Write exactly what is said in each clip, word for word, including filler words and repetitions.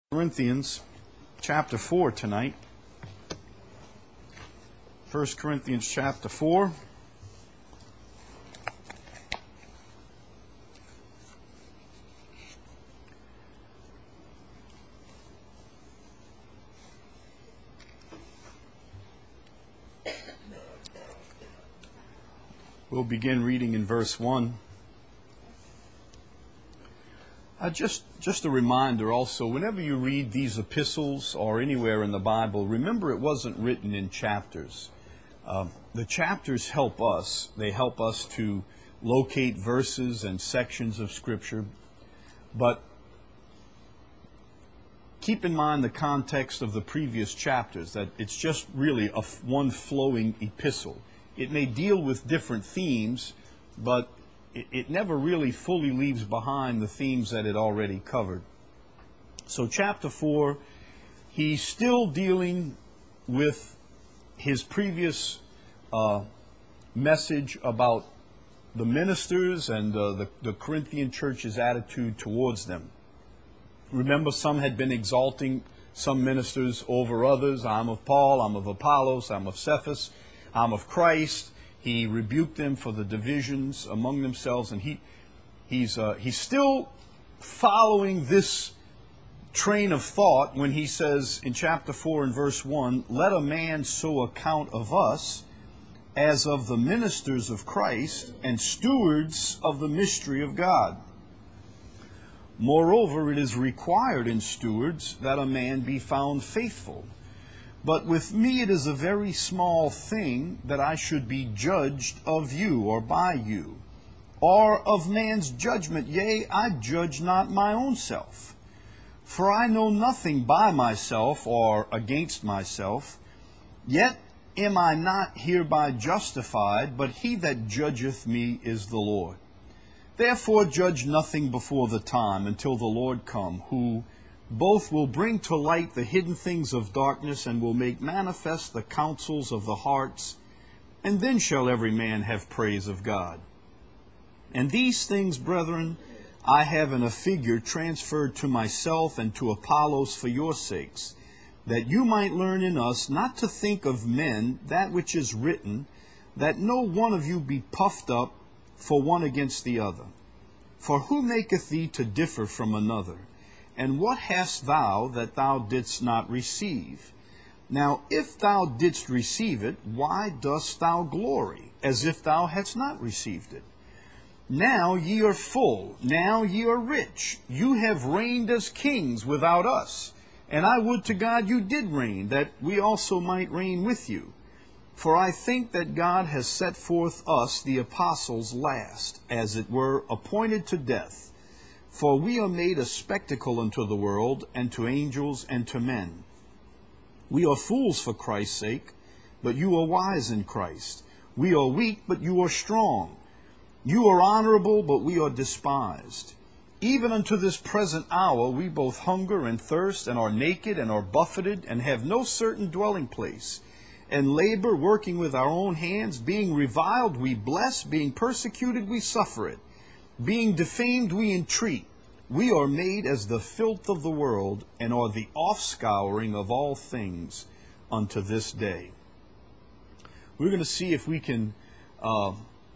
Corinthians chapter four tonight. First Corinthians chapter four. We'll begin reading in verse one. Uh, just, just a reminder also, whenever you read these epistles or anywhere in the Bible, remember it wasn't written in chapters. Uh, the chapters help us. They help us to locate verses and sections of Scripture. But keep in mind the context of the previous chapters, that it's just really a one flowing epistle. It may deal with different themes, but it, it never really fully leaves behind the themes that it already covered. So chapter four, he's still dealing with his previous uh, message about the ministers and uh, the, the Corinthian church's attitude towards them. Remember, some had been exalting some ministers over others. I'm of Paul, I'm of Apollos, I'm of Cephas, I'm of Christ. He rebuked them for the divisions among themselves, and he he's uh, he's still following this train of thought when he says in chapter four and verse one, "Let a man so account of us as of the ministers of Christ and stewards of the mystery of God. Moreover, it is required in stewards that a man be found faithful. But with me it is a very small thing that I should be judged of you or by you, or of man's judgment. Yea, I judge not my own self. For I know nothing by myself or against myself. Yet am I not hereby justified, but he that judgeth me is the Lord. Therefore judge nothing before the time until the Lord come, who both will bring to light the hidden things of darkness and will make manifest the counsels of the hearts, and then shall every man have praise of God. And these things, brethren, I have in a figure transferred to myself and to Apollos for your sakes, that you might learn in us not to think of men that which is written, that no one of you be puffed up for one against the other. For who maketh thee to differ from another? And what hast thou that thou didst not receive? Now, if thou didst receive it, why dost thou glory, as if thou hadst not received it? Now ye are full, now ye are rich. You have reigned as kings without us. And I would to God you did reign, that we also might reign with you. For I think that God has set forth us, the apostles, last, as it were, appointed to death. For we are made a spectacle unto the world, and to angels, and to men. We are fools for Christ's sake, but you are wise in Christ. We are weak, but you are strong. You are honorable, but we are despised. Even unto this present hour we both hunger and thirst, and are naked, and are buffeted, and have no certain dwelling place, and labor, working with our own hands. Being reviled, we bless. Being persecuted, we suffer it. Being defamed, we entreat. We are made as the filth of the world, and are the offscouring of all things unto this day." We're going to see if we can uh,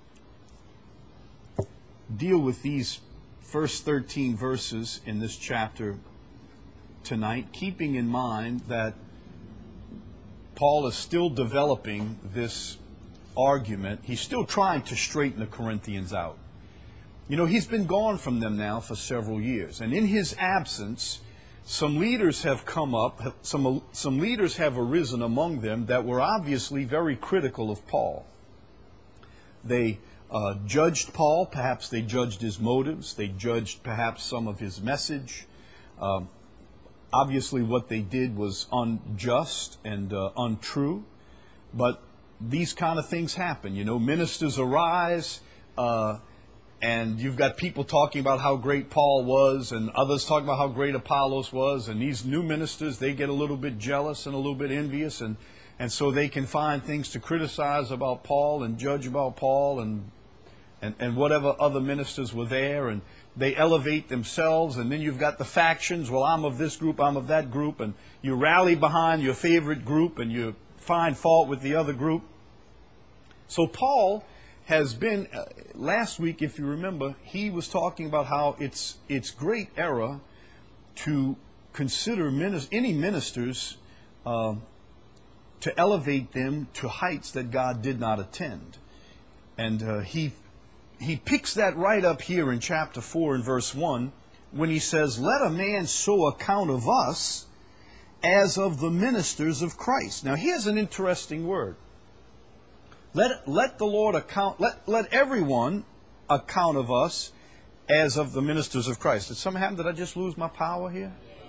deal with these first thirteen verses in this chapter tonight, keeping in mind that Paul is still developing this argument. He's still trying to straighten the Corinthians out. You know, he's been gone from them now for several years. And in his absence, some leaders have come up, some, some leaders have arisen among them that were obviously very critical of Paul. They uh, judged Paul, perhaps they judged his motives, they judged perhaps some of his message. Um, obviously what they did was unjust and uh, untrue, but these kind of things happen. You know, ministers arise, uh, and you've got people talking about how great Paul was, and others talking about how great Apollos was, and these new ministers, they get a little bit jealous and a little bit envious, and, and so they can find things to criticize about Paul and judge about Paul and, and, and whatever other ministers were there, and they elevate themselves, and then you've got the factions. Well, I'm of this group, I'm of that group, and you rally behind your favorite group, and you find fault with the other group. So Paul has been, uh, last week, if you remember, he was talking about how it's it's great error to consider minis- any ministers uh, to elevate them to heights that God did not attend. And uh, he he picks that right up here in chapter four and verse one when he says, "Let a man so account of us as of the ministers of Christ." Now here's an interesting word. Let, let the Lord account, let, let everyone account of us as of the ministers of Christ. Did something happen? Did I just lose my power here?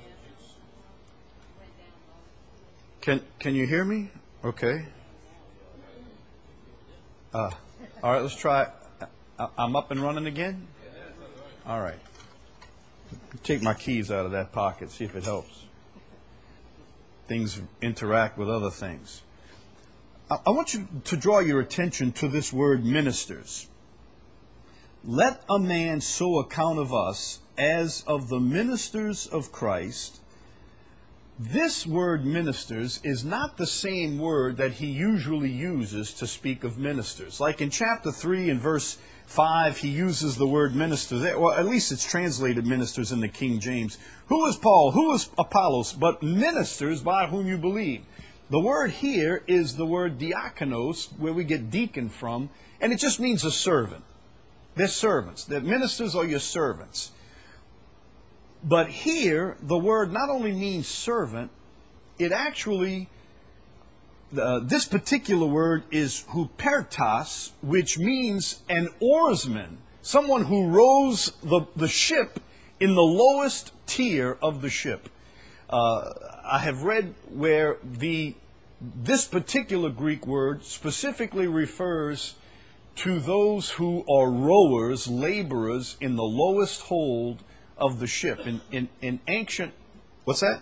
Can can you hear me? Okay. Uh, all right, let's try. I'm up and running again? All right. Take my keys out of that pocket, see if it helps. Things interact with other things. I want you to draw your attention to this word ministers. Let a man so account of us as of the ministers of Christ. This word ministers is not the same word that he usually uses to speak of ministers. Like in chapter three and verse five, he uses the word ministers. Well, at least it's translated ministers in the King James. Who is Paul? Who is Apollos? But ministers by whom you believe. The word here is the word diakonos, where we get deacon from, and it just means a servant. They're servants. The ministers are your servants. But here, the word not only means servant, it actually, uh, this particular word is hupertas, which means an oarsman, someone who rows the, the ship in the lowest tier of the ship. Uh, I have read where the this particular Greek word specifically refers to those who are rowers, laborers in the lowest hold of the ship. In, in, in ancient, what's that?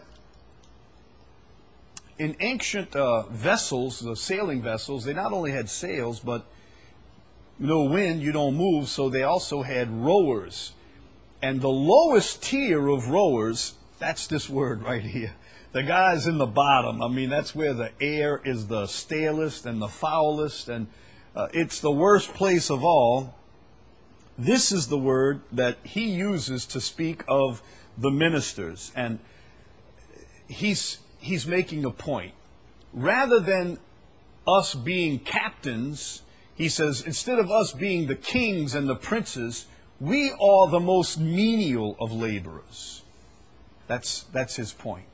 In ancient uh, vessels, the sailing vessels, they not only had sails, but no wind, you don't move, so they also had rowers. And the lowest tier of rowers, that's this word right here. The guy's in the bottom. I mean, that's where the air is the stalest and the foulest, and uh, it's the worst place of all. This is the word that he uses to speak of the ministers, and he's he's making a point. Rather than us being captains, he says, instead of us being the kings and the princes, we are the most menial of laborers. That's that's his point.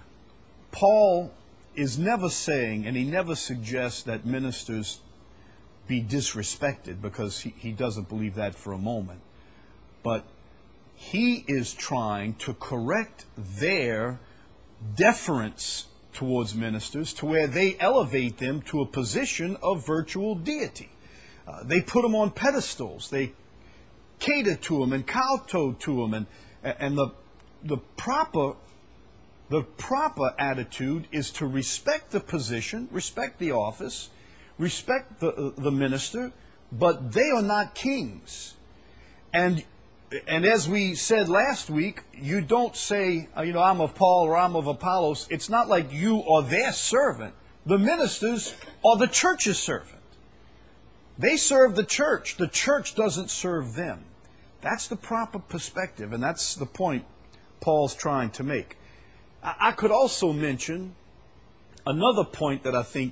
Paul is never saying, and he never suggests that ministers be disrespected, because he, he doesn't believe that for a moment. But he is trying to correct their deference towards ministers to where they elevate them to a position of virtual deity. Uh, they put them on pedestals. They cater to them and kowtow to them. And, and the, the proper... The proper attitude is to respect the position, respect the office, respect the, the minister, but they are not kings. And, and as we said last week, you don't say, you know, I'm of Paul or I'm of Apollos. It's not like you are their servant. The ministers are the church's servant. They serve the church. The church doesn't serve them. That's the proper perspective, and that's the point Paul's trying to make. I could also mention another point that I think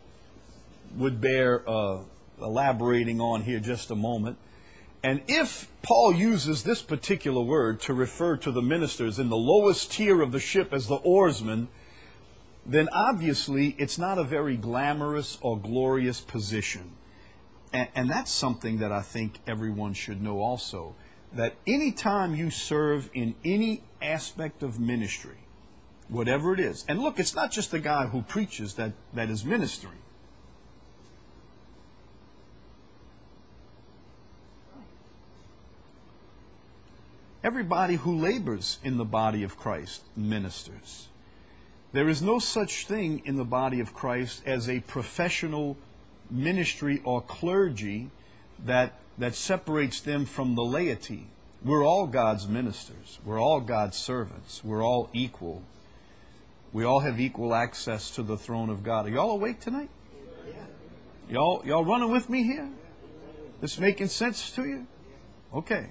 would bear uh, elaborating on here just a moment. And if Paul uses this particular word to refer to the ministers in the lowest tier of the ship as the oarsmen, then obviously it's not a very glamorous or glorious position. And, and that's something that I think everyone should know also, that any time you serve in any aspect of ministry, whatever it is. And look, it's not just the guy who preaches that, that is ministering. Everybody who labors in the body of Christ ministers. There is no such thing in the body of Christ as a professional ministry or clergy that, that separates them from the laity. We're all God's ministers. We're all God's servants. We're all equal. We all have equal access to the throne of God. Are y'all awake tonight? Y'all, y'all running with me here? This making sense to you? Okay.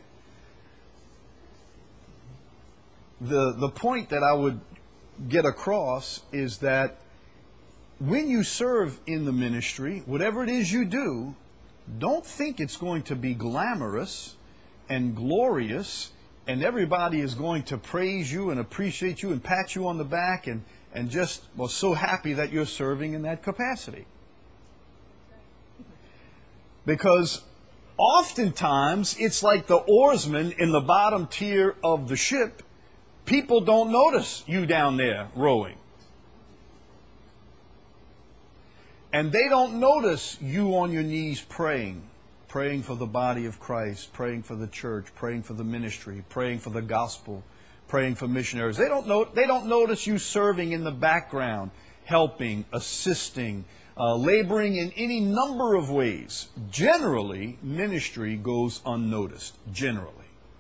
The, the point that I would get across is that when you serve in the ministry, whatever it is you do, don't think it's going to be glamorous and glorious and everybody is going to praise you and appreciate you and pat you on the back and, and just, well, so happy that you're serving in that capacity. Because oftentimes it's like the oarsman in the bottom tier of the ship. People don't notice you down there rowing. And they don't notice you on your knees praying, praying for the body of Christ, praying for the church, praying for the ministry, praying for the gospel, praying for missionaries. They don't know, they don't notice you serving in the background, helping, assisting, uh, laboring in any number of ways. Generally, ministry goes unnoticed. Generally.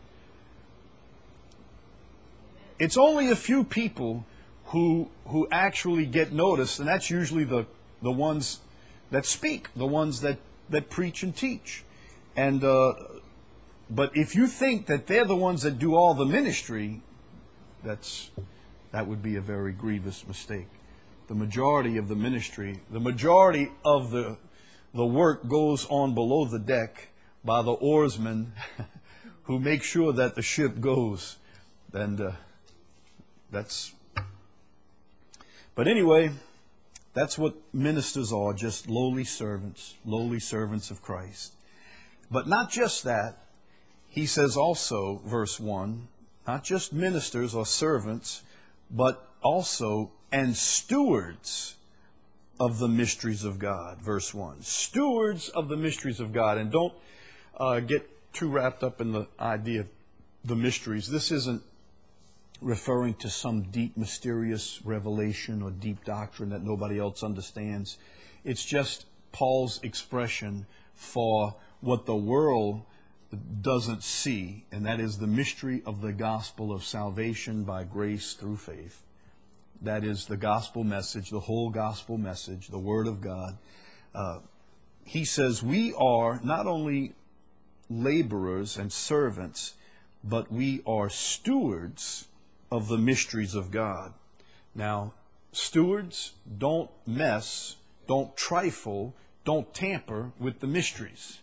It's only a few people who who actually get noticed, and that's usually the the ones that speak, the ones that, that preach and teach. And uh, but if you think that they're the ones that do all the ministry, that's that would be a very grievous mistake. The majority of the ministry, the majority of the the work goes on below the deck by the oarsmen who make sure that the ship goes. And uh, that's. But anyway, that's what ministers are, just lowly servants, lowly servants of Christ. But not just that. He says also, verse one, not just ministers or servants, but also and stewards of the mysteries of God. Verse one. Stewards of the mysteries of God. And don't uh, get too wrapped up in the idea of the mysteries. This isn't referring to some deep, mysterious revelation or deep doctrine that nobody else understands. It's just Paul's expression for what the world doesn't see, and that is the mystery of the gospel of salvation by grace through faith. That is the gospel message, the whole gospel message, the Word of God. Uh, he says we are not only laborers and servants, but we are stewards of the mysteries of God. Now, stewards don't mess, don't trifle, don't tamper with the mysteries.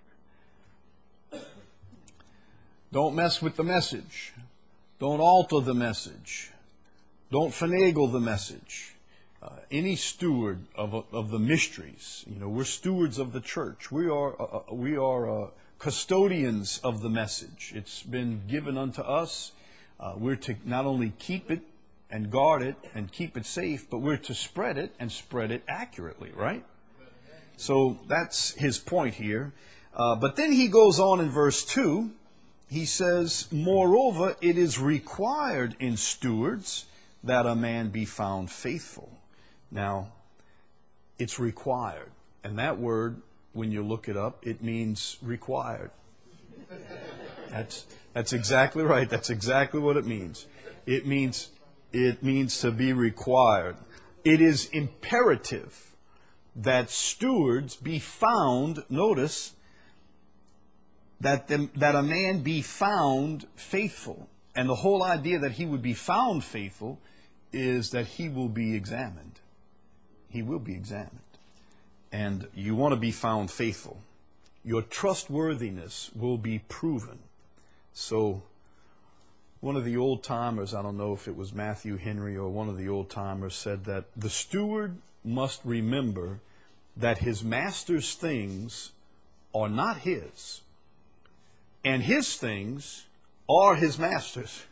Don't mess with the message. Don't alter the message. Don't finagle the message. Uh, any steward of of the mysteries, you know, we're stewards of the church. We are uh, we are uh, custodians of the message. It's been given unto us. Uh, we're to not only keep it and guard it and keep it safe, but we're to spread it and spread it accurately, right? So that's his point here. Uh, but then he goes on in verse two. He says, moreover, it is required in stewards that a man be found faithful. Now, it's required. And that word, when you look it up, it means required. That's that's exactly right. That's exactly what it means. It means it means to be required. It is imperative that stewards be found, notice, that the, that a man be found faithful. And the whole idea that he would be found faithful is that he will be examined. He will be examined. And you want to be found faithful. Your trustworthiness will be proven. So, one of the old timers, I don't know if it was Matthew Henry or one of the old timers, said that the steward must remember that his master's things are not his, and his things are his master's.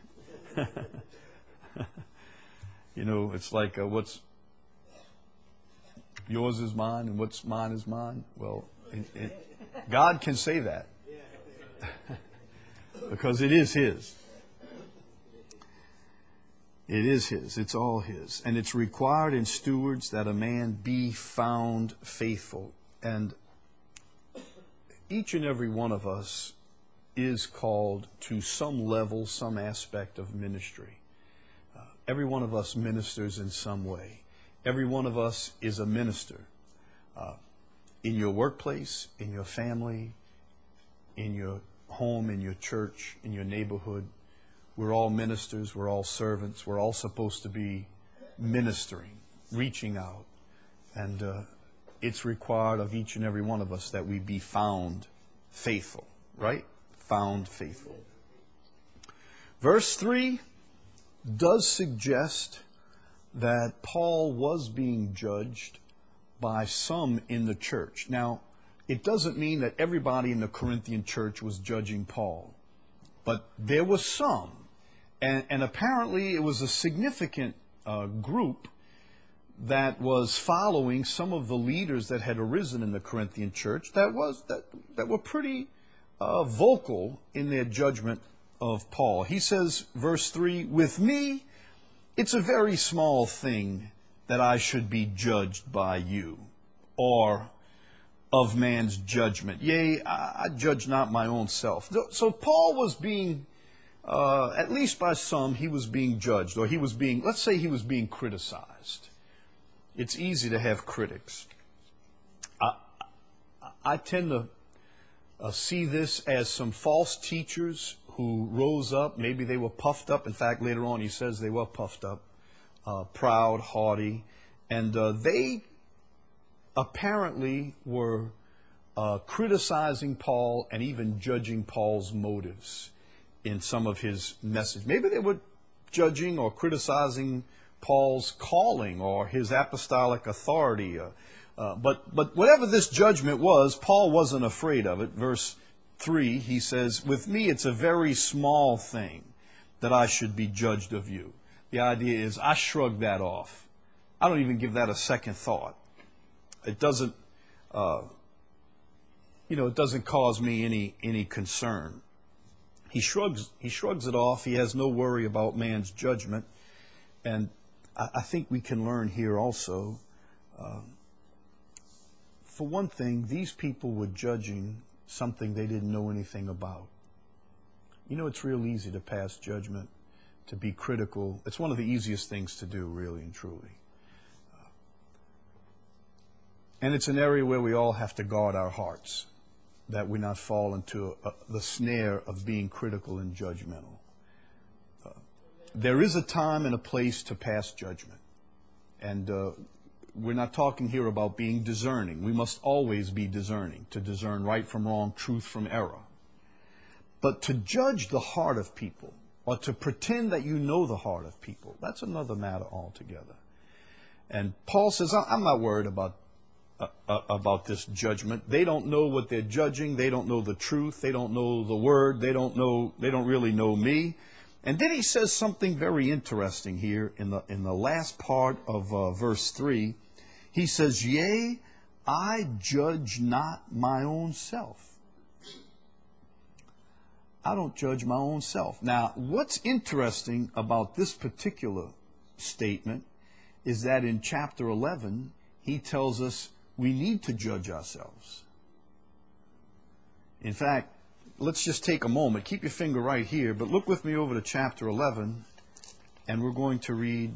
You know, it's like uh, what's yours is mine and what's mine is mine. Well, it, it, God can say that because it is his. It is his. It's all his. And it's required in stewards that a man be found faithful. And each and every one of us is called to some level, some aspect of ministry. Uh, every one of us ministers in some way. Every one of us is a minister. Uh, in your workplace, in your family, in your home, in your church, in your neighborhood. We're all ministers. We're all servants. We're all supposed to be ministering, reaching out. And uh, it's required of each and every one of us that we be found faithful, right? Found faithful. Verse three does suggest that Paul was being judged by some in the church. Now, it doesn't mean that everybody in the Corinthian church was judging Paul, but there was some. And, and apparently it was a significant uh, group that was following some of the leaders that had arisen in the Corinthian church that was that, that were pretty uh, vocal in their judgment of Paul. He says, verse three, with me, it's a very small thing that I should be judged by you, or of man's judgment. Yea, I, I judge not my own self. So Paul was being, uh, at least by some, he was being judged, or he was being, let's say he was being criticized. It's easy to have critics. I, I tend to uh, see this as some false teachers who rose up. Maybe they were puffed up. In fact, later on he says they were puffed up, uh, proud, haughty. And uh, they apparently were uh, criticizing Paul and even judging Paul's motives in some of his message. Maybe they were judging or criticizing Paul's calling or his apostolic authority. Uh, uh, but, but whatever this judgment was, Paul wasn't afraid of it. Verse three, he says, with me it's a very small thing that I should be judged of you. The idea is I shrug that off. I don't even give that a second thought. It doesn't, uh, you know, it doesn't cause me any any concern. He shrugs he shrugs it off. He has no worry about man's judgment. And I, I think we can learn here also, uh, for one thing, these people were judging something they didn't know anything about. You know, it's real easy to pass judgment, to be critical. It's one of the easiest things to do, really and truly. Uh, and it's an area where we all have to guard our hearts, that we not fall into a, the snare of being critical and judgmental. Uh, there is a time and a place to pass judgment. And uh, we're not talking here about being discerning. We must always be discerning, to discern right from wrong, truth from error. But to judge the heart of people, or to pretend that you know the heart of people, that's another matter altogether. And Paul says, I'm not worried about uh, uh, about this judgment. They don't know what they're judging. They don't know the truth. They don't know the word. They don't know. They don't really know me. And then he says something very interesting here in the in the last part of uh, verse three. He says, yea, I judge not my own self. I don't judge my own self. Now, what's interesting about this particular statement is that in chapter eleven, he tells us we need to judge ourselves. In fact, let's just take a moment. Keep your finger right here, but look with me over to chapter eleven, and we're going to read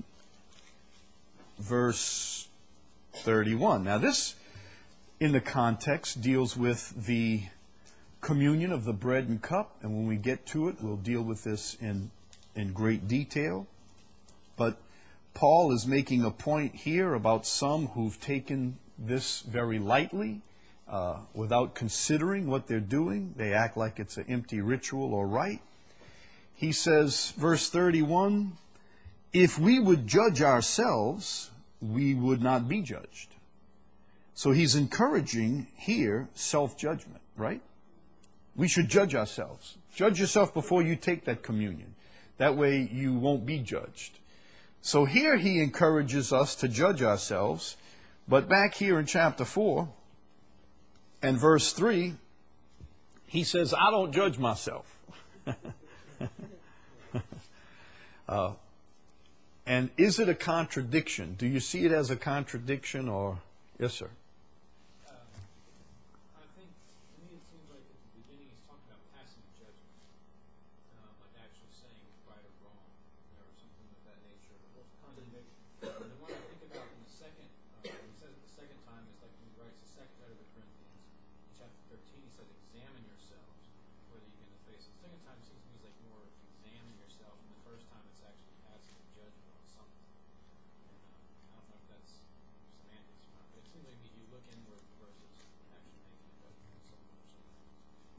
verse thirty-one. Now, this, in the context, deals with the communion of the bread and cup, and when we get to it, we'll deal with this in, in great detail. But Paul is making a point here about some who've taken this very lightly, uh, without considering what they're doing. They act like it's an empty ritual or rite. He says, verse thirty-one, if we would judge ourselves, we would not be judged. So he's encouraging here self-judgment, right? We should judge ourselves. Judge yourself before you take that communion. That way you won't be judged. So here he encourages us to judge ourselves. But back here in chapter four and verse three, he says, I don't judge myself. uh, and is it a contradiction? Do you see it as a contradiction or? Yes, sir. I think, to me, it seems like at the beginning he's talking about passing judgment.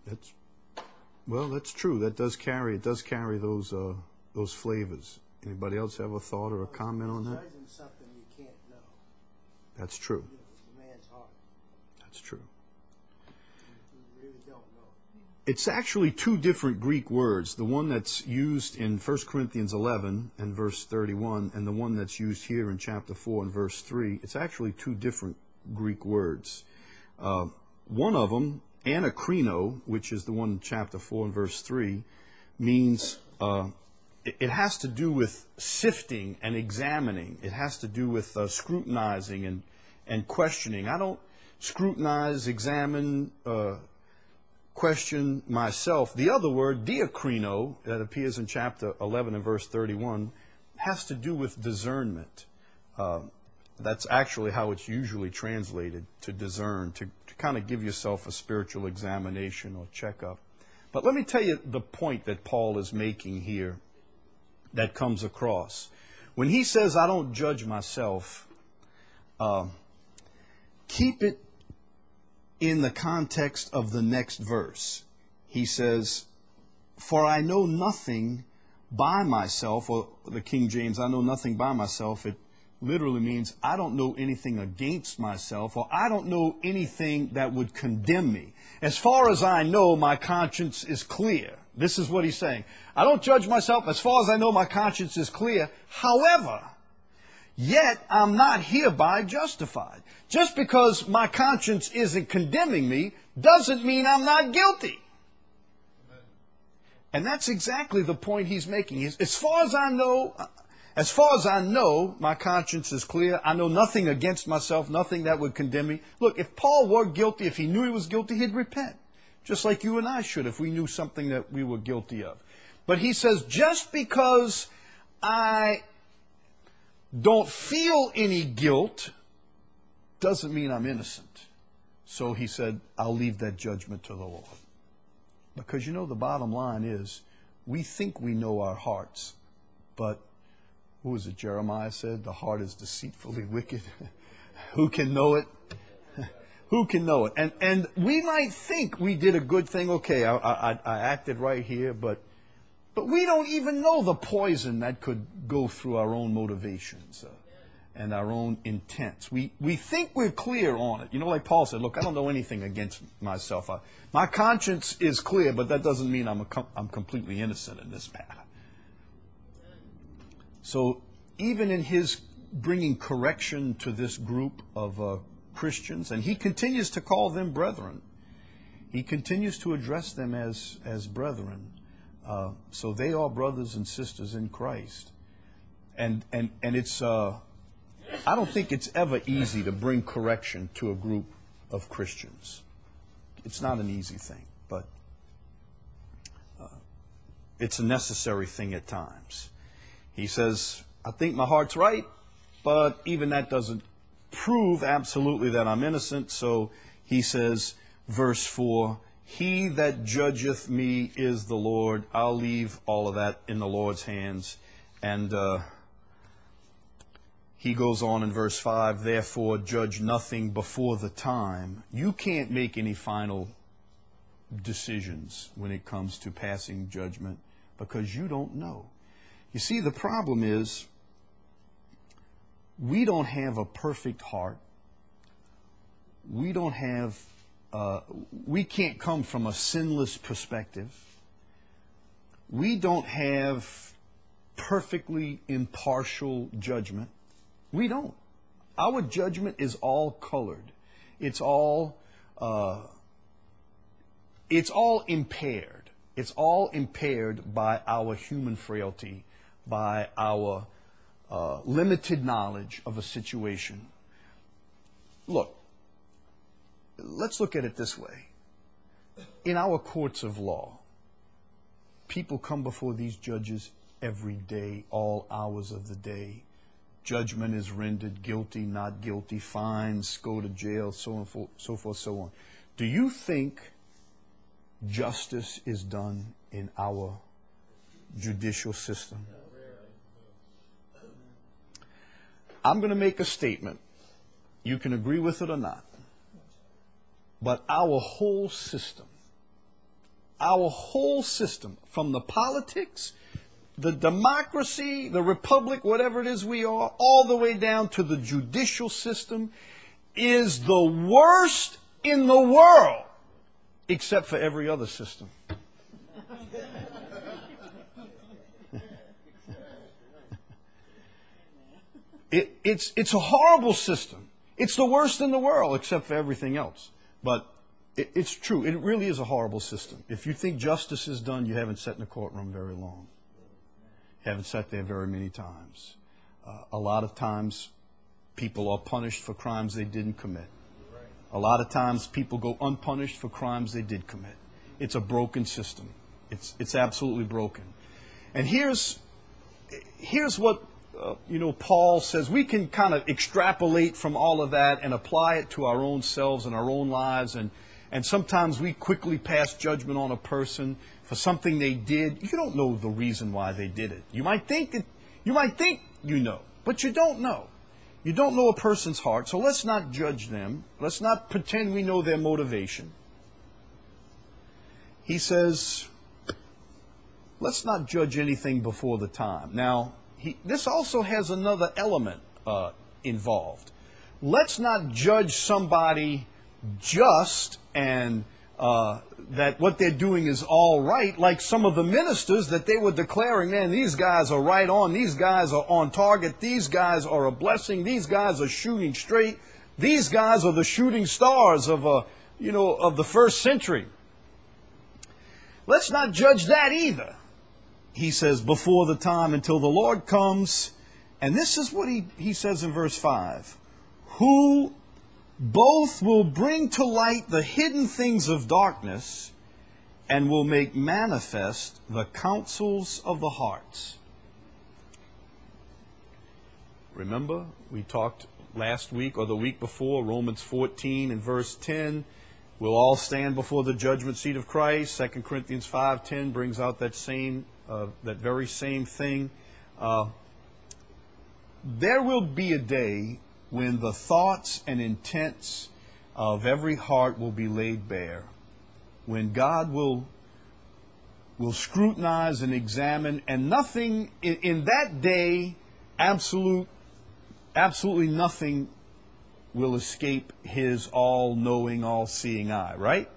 That's well, that's true. That does carry it does carry those uh, those flavors. Anybody else have a thought or a comment on that? Judging something you can't know. That's true. You know, the man's heart. That's true. You really don't know. It's actually two different Greek words. The one that's used in First Corinthians eleven and verse thirty-one, and the one that's used here in chapter four and verse three. It's actually two different Greek words. Uh, one of them, anakrino, which is the one in chapter four and verse three, means uh, it, it has to do with sifting and examining. It has to do with uh, scrutinizing and, and questioning. I don't scrutinize, examine, uh, question myself. The other word, diakrino, that appears in chapter eleven and verse thirty-one, has to do with discernment. Uh, that's actually how it's usually translated, to discern, to, to kind of give yourself a spiritual examination or checkup. But let me tell you the point that Paul is making here that comes across. When he says, I don't judge myself, uh, keep it in the context of the next verse. He says, for I know nothing by myself, or the King James, I know nothing by myself. It literally means I don't know anything against myself, or I don't know anything that would condemn me. As far as I know, my conscience is clear. This is what he's saying. I don't judge myself. As far as I know, my conscience is clear. However, yet I'm not hereby justified. Just because my conscience isn't condemning me doesn't mean I'm not guilty. And that's exactly the point he's making. As far as I know, as far as I know, my conscience is clear. I know nothing against myself, nothing that would condemn me. Look, if Paul were guilty, if he knew he was guilty, he'd repent. Just like you and I should if we knew something that we were guilty of. But he says, just because I don't feel any guilt doesn't mean I'm innocent. So he said, I'll leave that judgment to the Lord. Because you know, the bottom line is, we think we know our hearts, but who was it Jeremiah said? The heart is deceitfully wicked. Who can know it? Who can know it? And and we might think we did a good thing. Okay, I, I, I acted right here, but but we don't even know the poison that could go through our own motivations uh, and our own intents. We we think we're clear on it. You know, like Paul said, look, I don't know anything against myself. I, my conscience is clear, but that doesn't mean I'm a, I'm completely innocent in this matter. So even in his bringing correction to this group of uh, Christians, and he continues to call them brethren, he continues to address them as, as brethren. Uh, so they are brothers and sisters in Christ. And, and, and it's, uh, I don't think it's ever easy to bring correction to a group of Christians. It's not an easy thing, but uh, it's a necessary thing at times. He says, I think my heart's right, but even that doesn't prove absolutely that I'm innocent. So he says, verse four, he that judgeth me is the Lord. I'll leave all of that in the Lord's hands. And uh, he goes on in verse five, therefore judge nothing before the time. You can't make any final decisions when it comes to passing judgment because you don't know. You see, the problem is we don't have a perfect heart. We don't have, uh, we can't come from a sinless perspective. We don't have perfectly impartial judgment. We don't. Our judgment is all colored. It's all, uh, it's all impaired. It's all impaired by our human frailty, by our uh, limited knowledge of a situation. Look, let's look at it this way. In our courts of law, people come before these judges every day, all hours of the day. Judgment is rendered, guilty, not guilty, fines, go to jail, so on, so forth, so on. Do you think justice is done in our judicial system? I'm going to make a statement. You can agree with it or not. But our whole system, our whole system, from the politics, the democracy, the republic, whatever it is we are, all the way down to the judicial system, is the worst in the world, except for every other system. it, it's, it's a horrible system. It's the worst in the world, except for everything else. But it, it's true. It really is a horrible system. If you think justice is done, you haven't sat in a courtroom very long. You haven't sat there very many times. Uh, a lot of times, people are punished for crimes they didn't commit. A lot of times, people go unpunished for crimes they did commit. It's a broken system. It's it's absolutely broken. And here's here's what uh, you know Paul says. We can kind of extrapolate from all of that and apply it to our own selves and our own lives. And and sometimes we quickly pass judgment on a person for something they did. You don't know the reason why they did it. You might think that you might think you know, but you don't know. You don't know a person's heart, so let's not judge them. Let's not pretend we know their motivation. He says, let's not judge anything before the time. Now, he, this also has another element uh, involved. Let's not judge somebody just and uh, that what they're doing is all right, like some of the ministers that they were declaring, man, these guys are right on, these guys are on target, these guys are a blessing, these guys are shooting straight, these guys are the shooting stars of a, you know, of the first century. Let's not judge that either. He says, before the time until the Lord comes, and this is what he, he says in verse five, who both will bring to light the hidden things of darkness and will make manifest the counsels of the hearts. Remember, we talked last week or the week before, Romans fourteen and verse ten, we'll all stand before the judgment seat of Christ. Second Corinthians five ten brings out that same, uh, that very same thing. Uh, there will be a day when the thoughts and intents of every heart will be laid bare, when God will, will scrutinize and examine, and nothing, in, in that day, absolute, absolutely nothing will escape His all-knowing, all-seeing eye, right?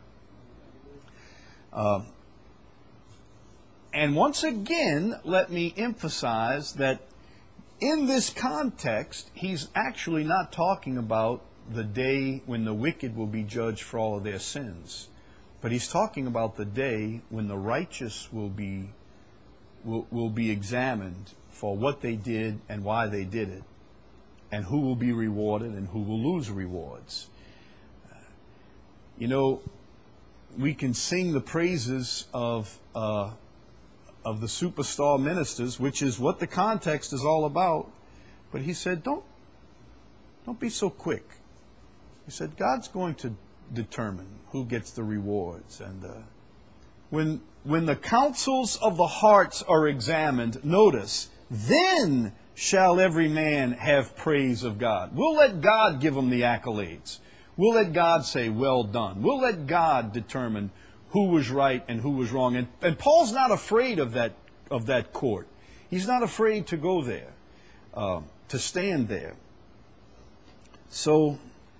Uh, and once again, let me emphasize that in this context, he's actually not talking about the day when the wicked will be judged for all of their sins. But he's talking about the day when the righteous will be, will, will be examined for what they did and why they did it, and who will be rewarded and who will lose rewards. You know, we can sing the praises of uh, of the superstar ministers, which is what the context is all about. But he said, don't, don't be so quick. He said, God's going to determine who gets the rewards. And uh, when, when the counsels of the hearts are examined, notice, then shall every man have praise of God. We'll let God give them the accolades. We'll let God say, well done. We'll let God determine who was right and who was wrong. And, and Paul's not afraid of that, of that court. He's not afraid to go there, uh, to stand there. So,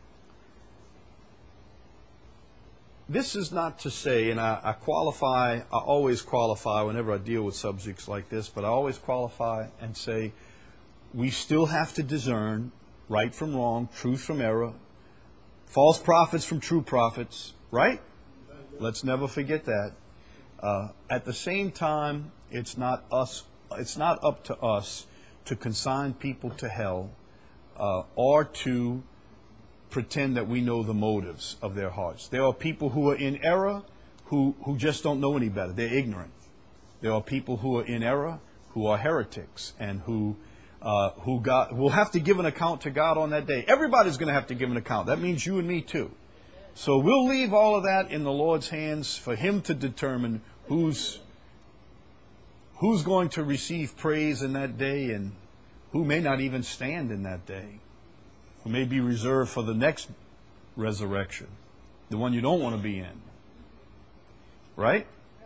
this is not to say, and I, I qualify, I always qualify whenever I deal with subjects like this, but I always qualify and say, we still have to discern right from wrong, truth from error, false prophets from true prophets, right? Let's never forget that. Uh, at the same time, it's not us. It's not up to us to consign people to hell uh, or to pretend that we know the motives of their hearts. There are people who are in error who, who just don't know any better. They're ignorant. There are people who are in error who are heretics and who uh, who God will have to give an account to God on that day. Everybody's going to have to give an account. That means you and me too. So we'll leave all of that in the Lord's hands for Him to determine who's who's going to receive praise in that day and who may not even stand in that day, who may be reserved for the next resurrection, the one you don't want to be in. Right?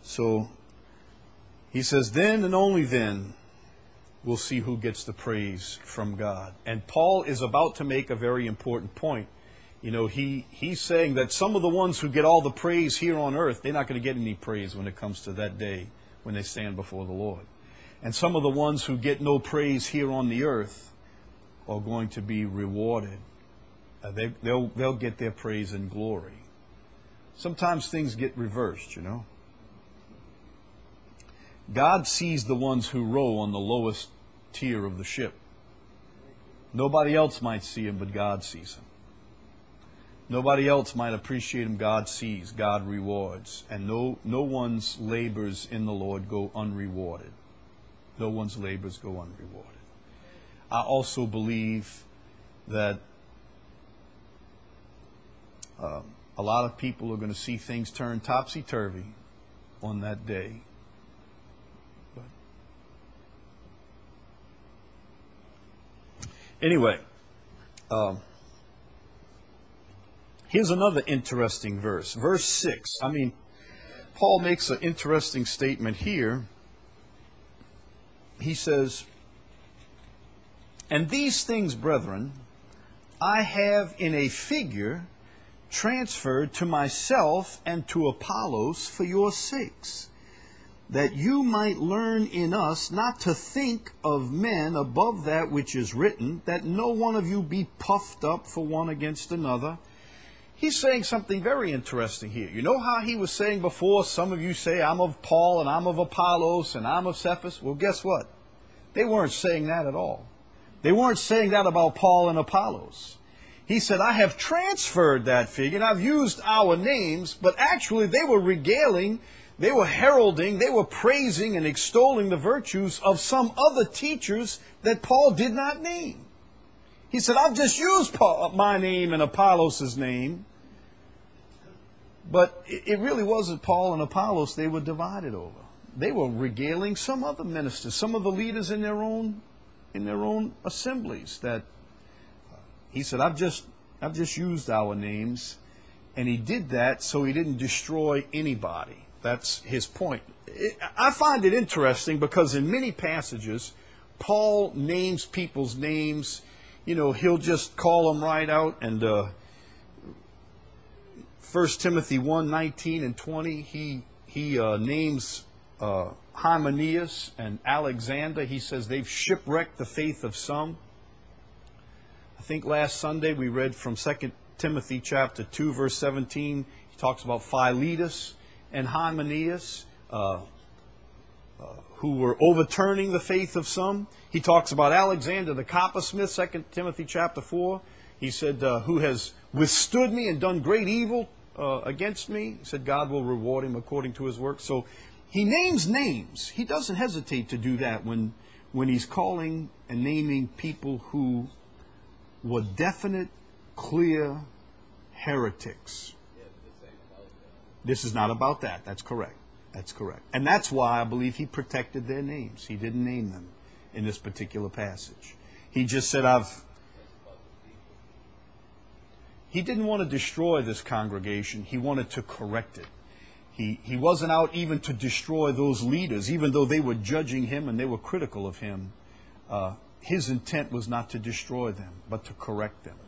So he says, then and only then we'll see who gets the praise from God. And Paul is about to make a very important point. You know, he, he's saying that some of the ones who get all the praise here on earth, they're not going to get any praise when it comes to that day when they stand before the Lord. And some of the ones who get no praise here on the earth are going to be rewarded. Uh, they, they'll, they'll get their praise and glory. Sometimes things get reversed, you know. God sees the ones who row on the lowest tier of the ship. Nobody else might see him, but God sees him. Nobody else might appreciate him. God sees, God rewards. And no, no one's labors in the Lord go unrewarded. No one's labors go unrewarded. I also believe that uh, a lot of people are going to see things turn topsy-turvy on that day. But anyway, um, here's another interesting verse. Verse six. I mean, Paul makes an interesting statement here. He says, and these things, brethren, I have in a figure transferred to myself and to Apollos for your sakes, that you might learn in us not to think of men above that which is written, that no one of you be puffed up for one against another. He's saying something very interesting here. You know how he was saying before, some of you say, I'm of Paul, and I'm of Apollos, and I'm of Cephas? Well, guess what? They weren't saying that at all. They weren't saying that about Paul and Apollos. He said, I have transferred that figure, and I've used our names, but actually they were regaling, they were heralding, they were praising and extolling the virtues of some other teachers that Paul did not name. He said, I've just used Paul, my name and Apollos' name. But it really wasn't Paul and Apollos they were divided over. They were regaling some other ministers, some of the leaders in their own in their own assemblies. That he said, I've just I've just used our names, and he did that so he didn't destroy anybody. That's his point. I find it interesting because in many passages, Paul names people's names. You know, he'll just call them right out. And uh, First Timothy one, nineteen and twenty, he, he uh, names uh, Hymenaeus and Alexander. He says they've shipwrecked the faith of some. I think last Sunday we read from Second Timothy chapter two, verse seventeen. He talks about Philetus and Hymenaeus, uh, uh, who were overturning the faith of some. He talks about Alexander the coppersmith, Second Timothy chapter four. He said, uh, who has withstood me and done great evil uh, against me. He said, God will reward him according to his work. So he names names. He doesn't hesitate to do that when, when he's calling and naming people who were definite, clear heretics. This is not about that. That's correct. That's correct. And that's why I believe he protected their names. He didn't name them in this particular passage. He just said, I've... He didn't want to destroy this congregation. He wanted to correct it. He, he wasn't out even to destroy those leaders, even though they were judging him and they were critical of him. Uh, his intent was not to destroy them, but to correct them.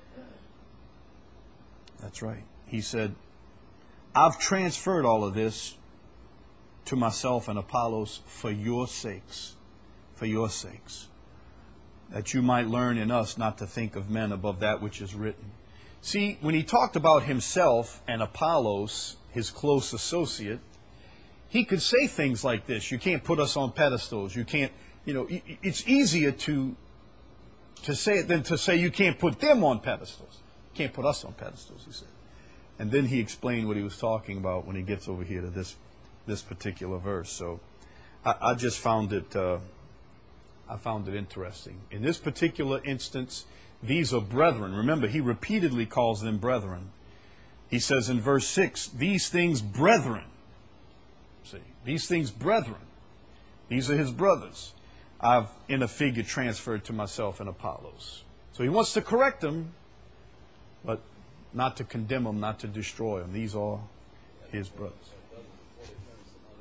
That's right. He said, I've transferred all of this to myself and Apollos for your sakes, for your sakes, that you might learn in us not to think of men above that which is written. See, when he talked about himself and Apollos, his close associate, he could say things like this. You can't put us on pedestals. You can't, you know, it's easier to, to say it than to say you can't put them on pedestals. You can't put us on pedestals, he said. And then he explained what he was talking about when he gets over here to this this particular verse. So I, I just found it uh, I found it interesting. In this particular instance, these are brethren. Remember, he repeatedly calls them brethren. He says in verse six, these things brethren. See, these things brethren. These are his brothers. I've in a figure transferred to myself and Apollos. So he wants to correct them, but not to condemn them, not to destroy them. These are his brothers.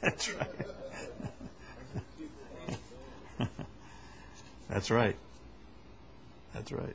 That's right. That's right. That's right.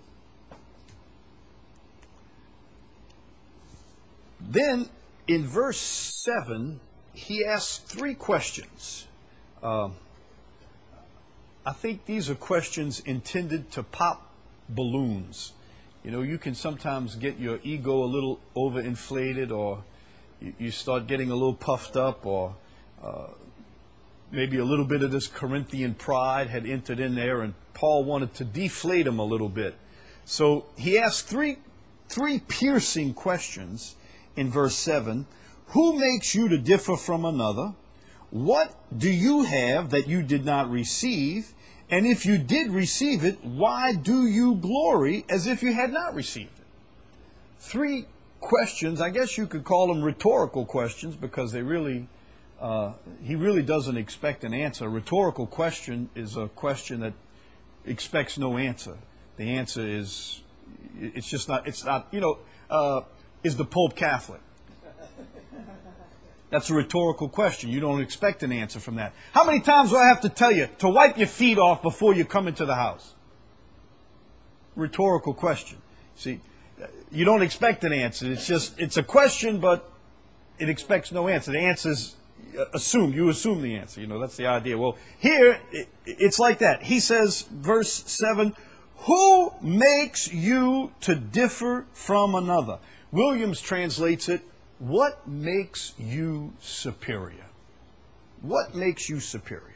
Then, in verse seven, he asks three questions. Uh, I think these are questions intended to pop balloons. You know, you can sometimes get your ego a little overinflated, or you, you start getting a little puffed up, or uh, maybe a little bit of this Corinthian pride had entered in there, and Paul wanted to deflate him a little bit. So he asked three, three piercing questions in verse seven. Who makes you to differ from another? What do you have that you did not receive? And if you did receive it, why do you glory as if you had not received it? Three questions. I guess you could call them rhetorical questions, because they really, uh, he really doesn't expect an answer. A rhetorical question is a question that expects no answer. The answer is, it's just not, it's not, you know, uh, is the Pope Catholic? That's a rhetorical question. You don't expect an answer from that. How many times do I have to tell you to wipe your feet off before you come into the house? Rhetorical question. See, you don't expect an answer. It's just, it's a question, but it expects no answer. The answer is assumed. You assume the answer. You know, that's the idea. Well, here, it's like that. He says, verse seven, who makes you to differ from another? Williams translates it, what makes you superior? What makes you superior?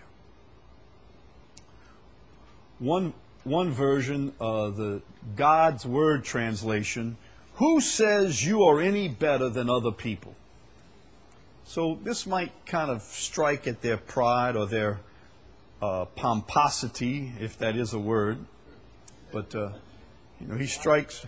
One, one version, uh, the God's Word translation, who says you are any better than other people? So this might kind of strike at their pride or their uh, pomposity, if that is a word. But, uh, you know, he strikes...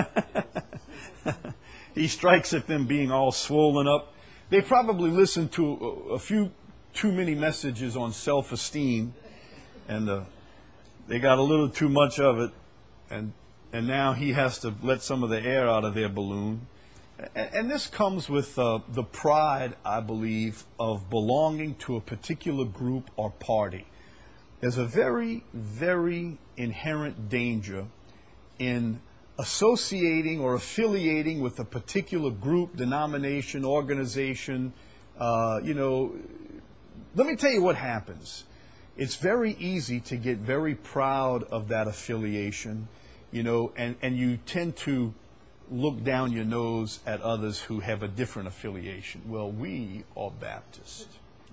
He strikes at them being all swollen up. They probably listened to a, a few too many messages on self-esteem, and uh, they got a little too much of it, and and now he has to let some of the air out of their balloon. And, and this comes with uh, the pride, I believe, of belonging to a particular group or party. There's a very, very inherent danger in associating or affiliating with a particular group, denomination, organization. Uh, you know, let me tell you what happens. It's very easy to get very proud of that affiliation, you know, and, and you tend to look down your nose at others who have a different affiliation. Well, we are Baptist.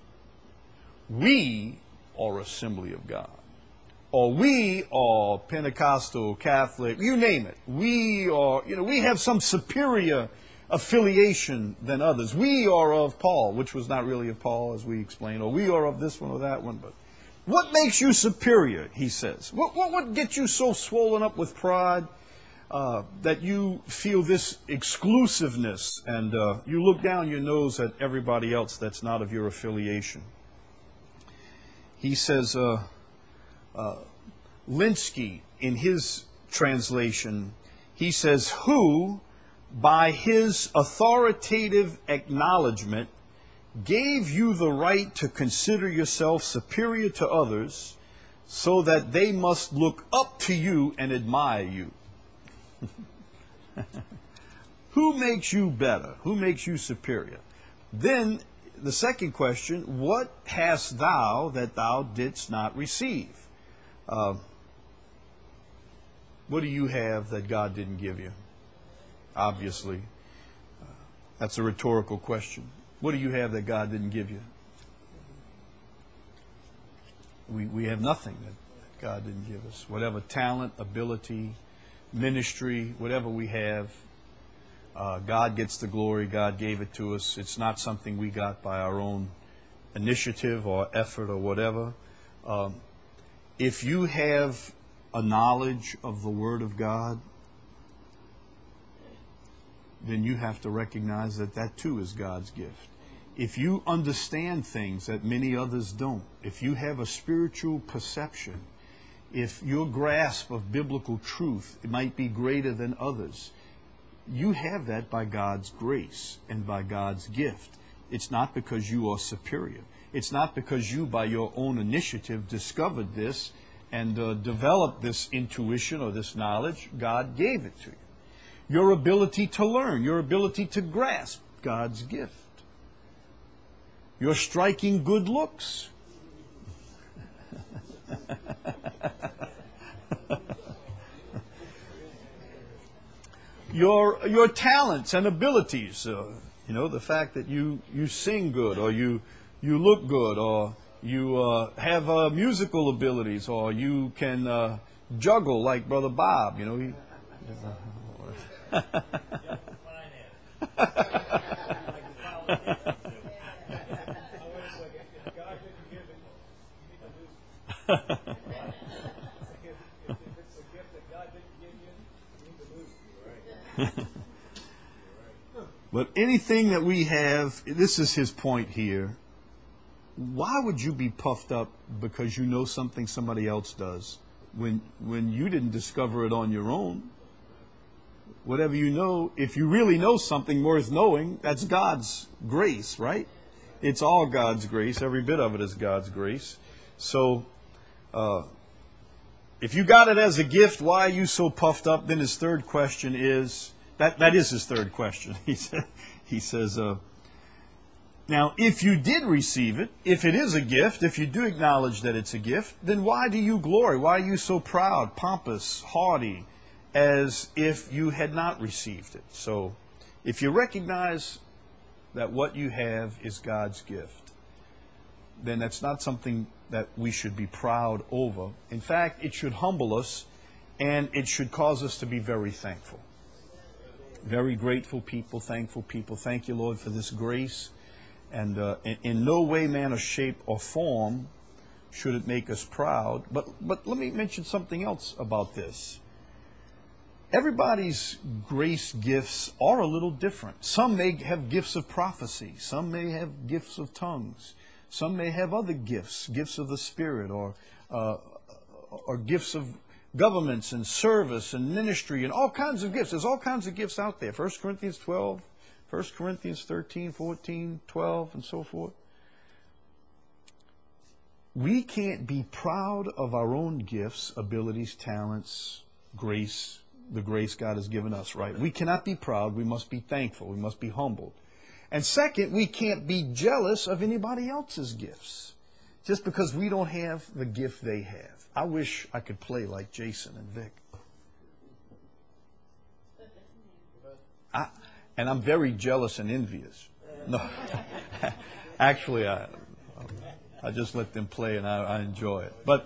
We are Assembly of God. Or we are Pentecostal, Catholic, you name it. We are, you know, we have some superior affiliation than others. We are of Paul, which was not really of Paul, as we explained. Or we are of this one or that one. But what makes you superior, he says? What, what would get you so swollen up with pride uh, that you feel this exclusiveness and uh, you look down your nose at everybody else that's not of your affiliation? He says... Uh, Uh, Linsky, in his translation, he says, who, by his authoritative acknowledgement, gave you the right to consider yourself superior to others so that they must look up to you and admire you? Who makes you better? Who makes you superior? Then, the second question, what hast thou that thou didst not receive? Uh, what do you have that God didn't give you? Obviously. Uh, that's a rhetorical question. What do you have that God didn't give you? We, we have nothing that God didn't give us. Whatever talent, ability, ministry, whatever we have, uh, God gets the glory. God gave it to us. It's not something we got by our own initiative or effort or whatever. Um, If you have a knowledge of the Word of God, then you have to recognize that that too is God's gift. If you understand things that many others don't, if you have a spiritual perception, if your grasp of biblical truth might be greater than others, you have that by God's grace and by God's gift. It's not because you are superior. It's not because you, by your own initiative, discovered this and uh, developed this intuition or this knowledge. God gave it to you. Your ability to learn, your ability to grasp, God's gift. Your striking good looks. your your talents and abilities. Uh, you know, the fact that you, you sing good, or you you look good, or you uh, have uh, musical abilities, or you can uh, juggle like Brother Bob. You know, he. But anything that we have, this is his point here. Why would you be puffed up because you know something somebody else does when when you didn't discover it on your own? Whatever you know, if you really know something worth knowing, that's God's grace, right? It's all God's grace. Every bit of it is God's grace. So, uh, if you got it as a gift, why are you so puffed up? Then his third question is, that, that is his third question. He, said, he says, uh, now, if you did receive it, if it is a gift, if you do acknowledge that it's a gift, then why do you glory? Why are you so proud, pompous, haughty, as if you had not received it? So, if you recognize that what you have is God's gift, then that's not something that we should be proud over. In fact, it should humble us, and it should cause us to be very thankful. Very grateful people, thankful people. Thank you, Lord, for this grace. And uh, in, in no way, manner, shape, or form should it make us proud. But, but let me mention something else about this. Everybody's grace gifts are a little different. Some may have gifts of prophecy. Some may have gifts of tongues. Some may have other gifts, gifts of the Spirit, or uh, or gifts of governments and service and ministry and all kinds of gifts. There's all kinds of gifts out there. First Corinthians twelve, First Corinthians thirteen, fourteen, twelve, and so forth. We can't be proud of our own gifts, abilities, talents, grace, the grace God has given us, right? We cannot be proud. We must be thankful. We must be humbled. And second, we can't be jealous of anybody else's gifts just because we don't have the gift they have. I wish I could play like Jason and Vic. I, and I'm very jealous and envious. No, actually, I I just let them play and I, I enjoy it. But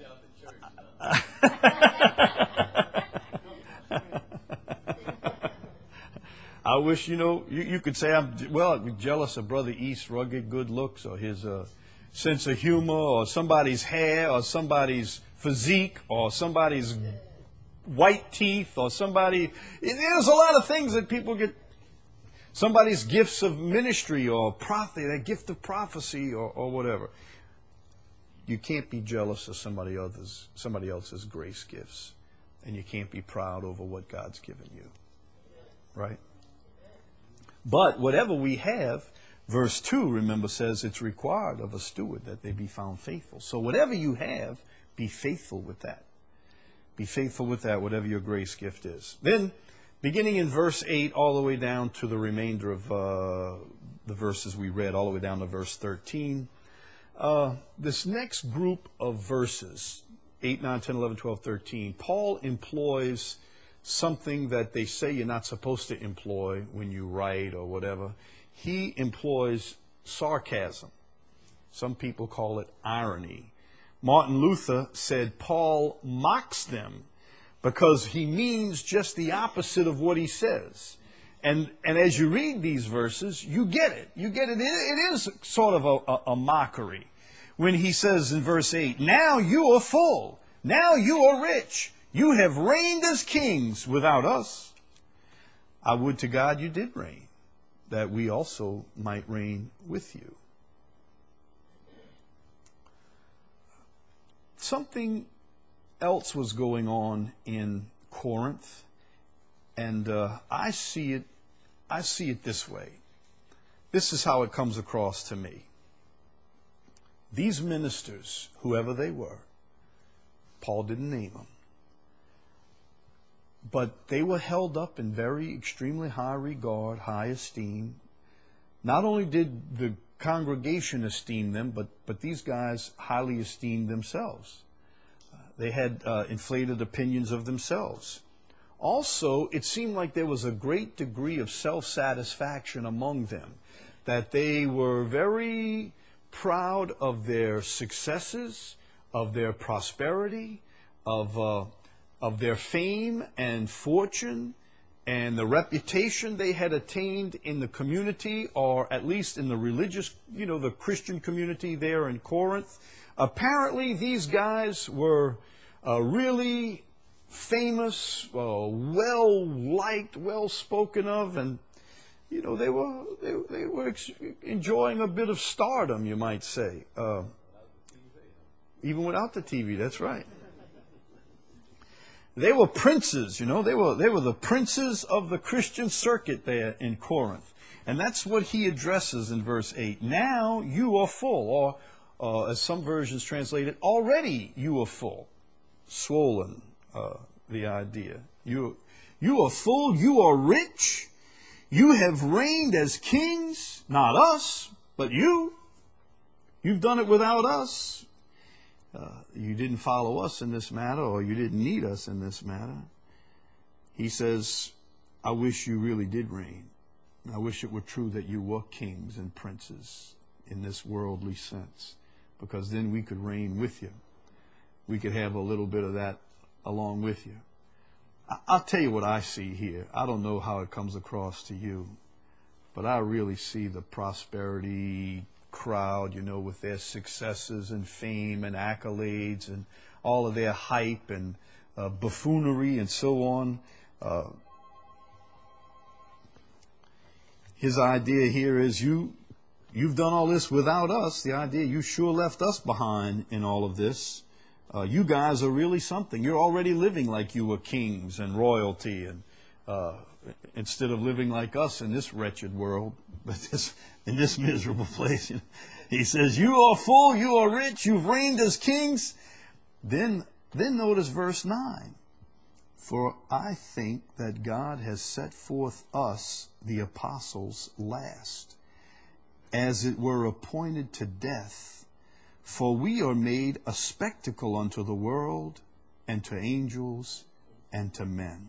I wish, you know, you, you could say I'm, well, I'm jealous of Brother East's rugged good looks, or his uh, sense of humor, or somebody's hair, or somebody's physique, or somebody's white teeth, or somebody. There's a lot of things that people get. Somebody's gifts of ministry, or prophet, a gift of prophecy, or, or whatever. You can't be jealous of somebody else's somebody else's grace gifts, and you can't be proud over what God's given you, right? But whatever we have, verse two, remember, says it's required of a steward that they be found faithful. So whatever you have, be faithful with that. Be faithful with that, whatever your grace gift is. Then, beginning in verse eight all the way down to the remainder of uh, the verses we read, all the way down to verse thirteen, uh, this next group of verses, eight, nine, ten, eleven, twelve, thirteen, Paul employs something that they say you're not supposed to employ when you write or whatever. He employs sarcasm. Some people call it irony. Martin Luther said Paul mocks them because he means just the opposite of what he says. And and as you read these verses, you get it. You get it. It, it is sort of a, a, a mockery. When he says in verse eight, now you are full. Now you are rich. You have reigned as kings without us. I would to God you did reign, that we also might reign with you. Something else was going on in Corinth, and uh, I see it. I see it this way. This is how it comes across to me. these ministers, whoever they were, Paul didn't name them, but they were held up in very extremely high regard, high esteem. Not only did the congregation esteem them, but, but these guys highly esteemed themselves. Uh, they had uh, inflated opinions of themselves. Also, it seemed like there was a great degree of self-satisfaction among them, that they were very proud of their successes, of their prosperity, of uh, of their fame and fortune, and the reputation they had attained in the community, or at least in the religious, you know, the Christian community there in Corinth. Apparently, these guys were uh, really famous, uh, well-liked, well-spoken of, and you know, they were they, they were ex- enjoying a bit of stardom, you might say. Uh, even without the T V, that's right. They were princes, you know. They were they were the princes of the Christian circuit there in Corinth, and that's what he addresses in verse eight. Now you are full, or uh, as some versions translate it, already you are full, swollen. Uh, the idea you you are full, you are rich. You have reigned as kings, not us, but you. You've done it without us. Uh, you didn't follow us in this matter, or you didn't need us in this matter. He says, I wish you really did reign. I wish it were true that you were kings and princes in this worldly sense, because then we could reign with you. We could have a little bit of that along with you. I'll tell you what I see here. I don't know how it comes across to you, but I really see the prosperity crowd, you know, with their successes and fame and accolades and all of their hype and uh, buffoonery and so on. Uh, his idea here is you, you've done all this without us. The idea, you sure left us behind in all of this. Uh, you guys are really something. You're already living like you were kings and royalty, and uh, instead of living like us in this wretched world, but this, in this miserable place. You know, he says, you are full, you are rich, you've reigned as kings. Then, then notice verse nine. For I think that God has set forth us, the apostles, last, as it were appointed to death. For we are made a spectacle unto the world, and to angels, and to men.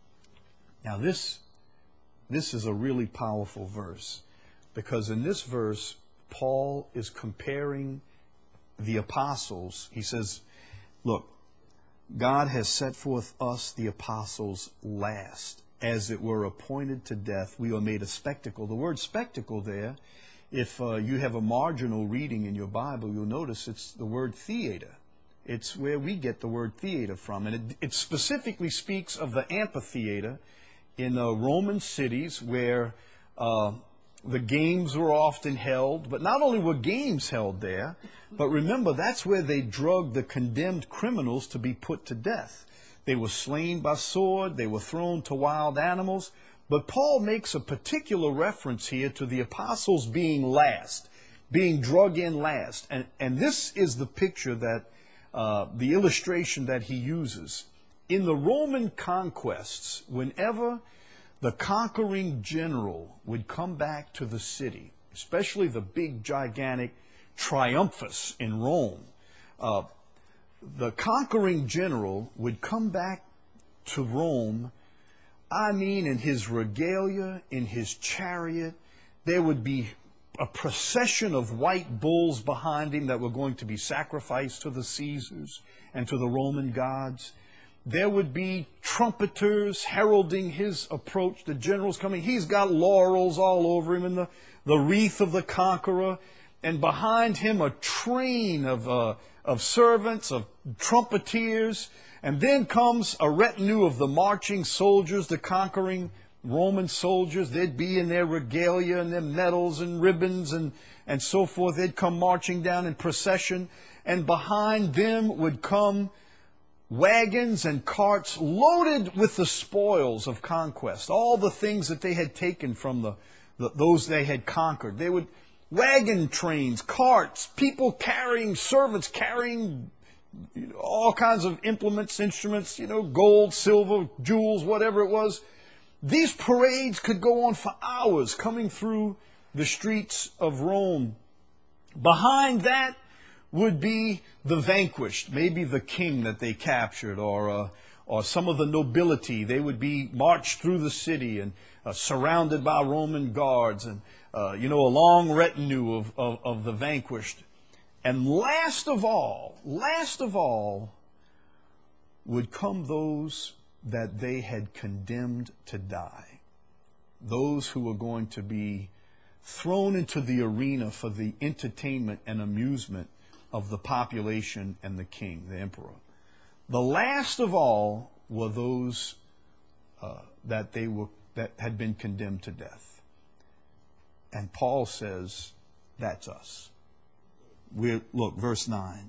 Now this, this is a really powerful verse, because in this verse, Paul is comparing the apostles. He says, look, God has set forth us, the apostles, last, as it were appointed to death. We are made a spectacle. The word spectacle there, if uh, you have a marginal reading in your Bible, you'll notice it's the word theater. It's where we get the word theater from. And it, it specifically speaks of the amphitheater in uh, Roman cities where uh, the games were often held. But not only were games held there, but remember, that's where they drugged the condemned criminals to be put to death. They were slain by sword. They were thrown to wild animals. But Paul makes a particular reference here to the apostles being last, being drug in last. And, and this is the picture that, uh, the illustration that he uses. In the Roman conquests, whenever the conquering general would come back to the city, especially the big, gigantic triumphus in Rome, uh, the conquering general would come back to Rome. I mean, in his regalia, in his chariot, there would be a procession of white bulls behind him that were going to be sacrificed to the Caesars and to the Roman gods. There would be trumpeters heralding his approach. The general's coming. He's got laurels all over him and the, the wreath of the conqueror. And behind him a train of, uh, of servants, of trumpeters. And then comes a retinue of the marching soldiers, the conquering Roman soldiers. They'd be in their regalia and their medals and ribbons and, and so forth. They'd come marching down in procession. And behind them would come wagons and carts loaded with the spoils of conquest, all the things that they had taken from the, the those they had conquered. They would wagon trains, carts, people carrying, servants carrying you know, all kinds of implements, instruments, you know, gold, silver, jewels, whatever it was. These parades could go on for hours coming through the streets of Rome. Behind that would be the vanquished, maybe the king that they captured, or uh, or some of the nobility. They would be marched through the city and uh, surrounded by Roman guards, and uh, you know, a long retinue of, of, of the vanquished. And last of all, last of all, would come those that they had condemned to die. Those who were going to be thrown into the arena for the entertainment and amusement of the population and the king, the emperor. The last of all were those uh, that they were that had been condemned to death. And Paul says, that's us. We're, look, verse nine.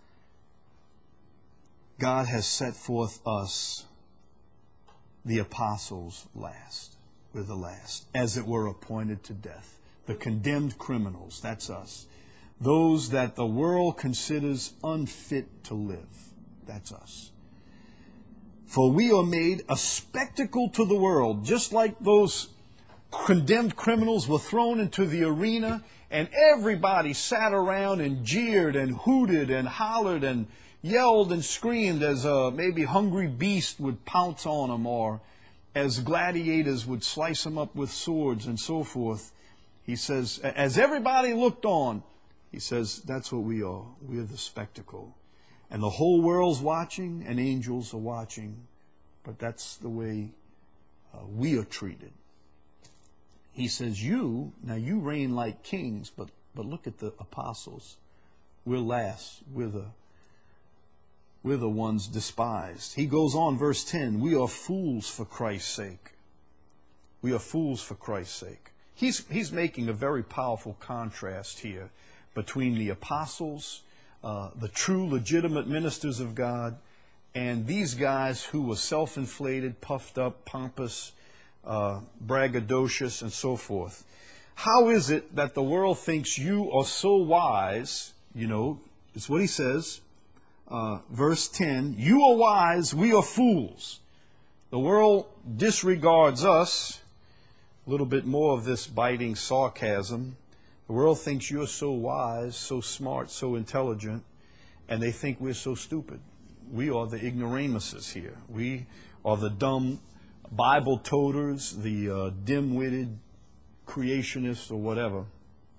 God has set forth us, the apostles, last. We're the last, as it were, appointed to death. The condemned criminals, that's us. Those that the world considers unfit to live, that's us. For we are made a spectacle to the world, just like those condemned criminals were thrown into the arena, and everybody sat around and jeered and hooted and hollered and yelled and screamed as a maybe hungry beast would pounce on them, or as gladiators would slice them up with swords and so forth. He says, as everybody looked on, he says, that's what we are. We are the spectacle. And the whole world's watching, and angels are watching. But that's the way uh, we are treated. He says, you, now you reign like kings, but, but look at the apostles. We're last. We're the, we're the ones despised. He goes on, verse ten, we are fools for Christ's sake. We are fools for Christ's sake. He's, he's making a very powerful contrast here between the apostles, uh, the true legitimate ministers of God, and these guys who were self-inflated, puffed up, pompous, uh, braggadocious, and so forth. How is it that the world thinks you are so wise? You know, it's what he says, uh, verse ten, you are wise, we are fools. The world disregards us. A little bit more of this biting sarcasm. The world thinks you're so wise, so smart, so intelligent, and they think we're so stupid. We are the ignoramuses here. We are the dumb Bible toters, the uh, dim-witted creationists or whatever.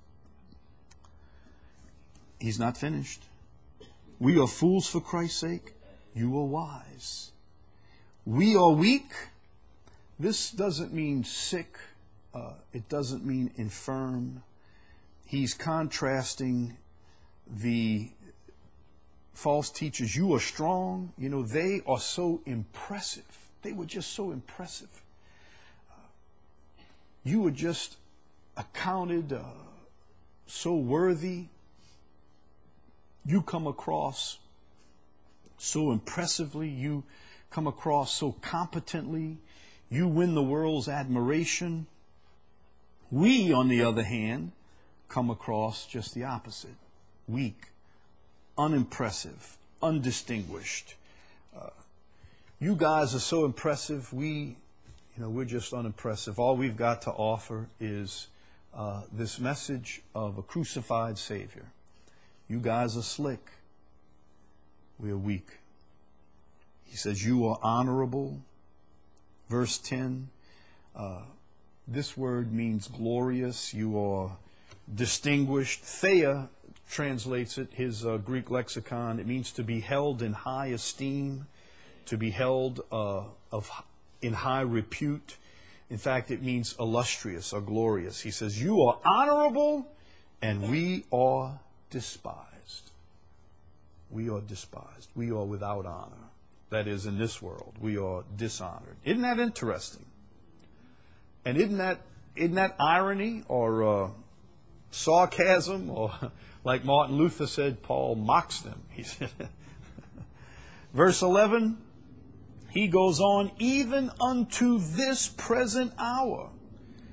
He's not finished. We are fools for Christ's sake. You are wise. We are weak. This doesn't mean sick. Uh, it doesn't mean infirm. He's contrasting the false teachers. You are strong. You know, they are so impressive. They were just so impressive. Uh, you were just accounted uh, so worthy. You come across so impressively. You come across so competently. You win the world's admiration. We, on the other hand, come across just the opposite. Weak, unimpressive, undistinguished. Uh, you guys are so impressive. We, you know, we're just unimpressive. All we've got to offer is uh, this message of a crucified Savior. You guys are slick. We are weak. He says, you are honorable. Verse ten, uh, this word means glorious. You are distinguished. Thea translates it, his uh, Greek lexicon. It means to be held in high esteem, to be held uh, of in high repute. In fact, it means illustrious or glorious. He says, you are honorable and we are despised. We are despised. We are without honor. That is, in this world, we are dishonored. Isn't that interesting? And isn't that isn't that irony or uh, sarcasm, or like Martin Luther said, Paul mocks them. He said, verse eleven, he goes on, even unto this present hour,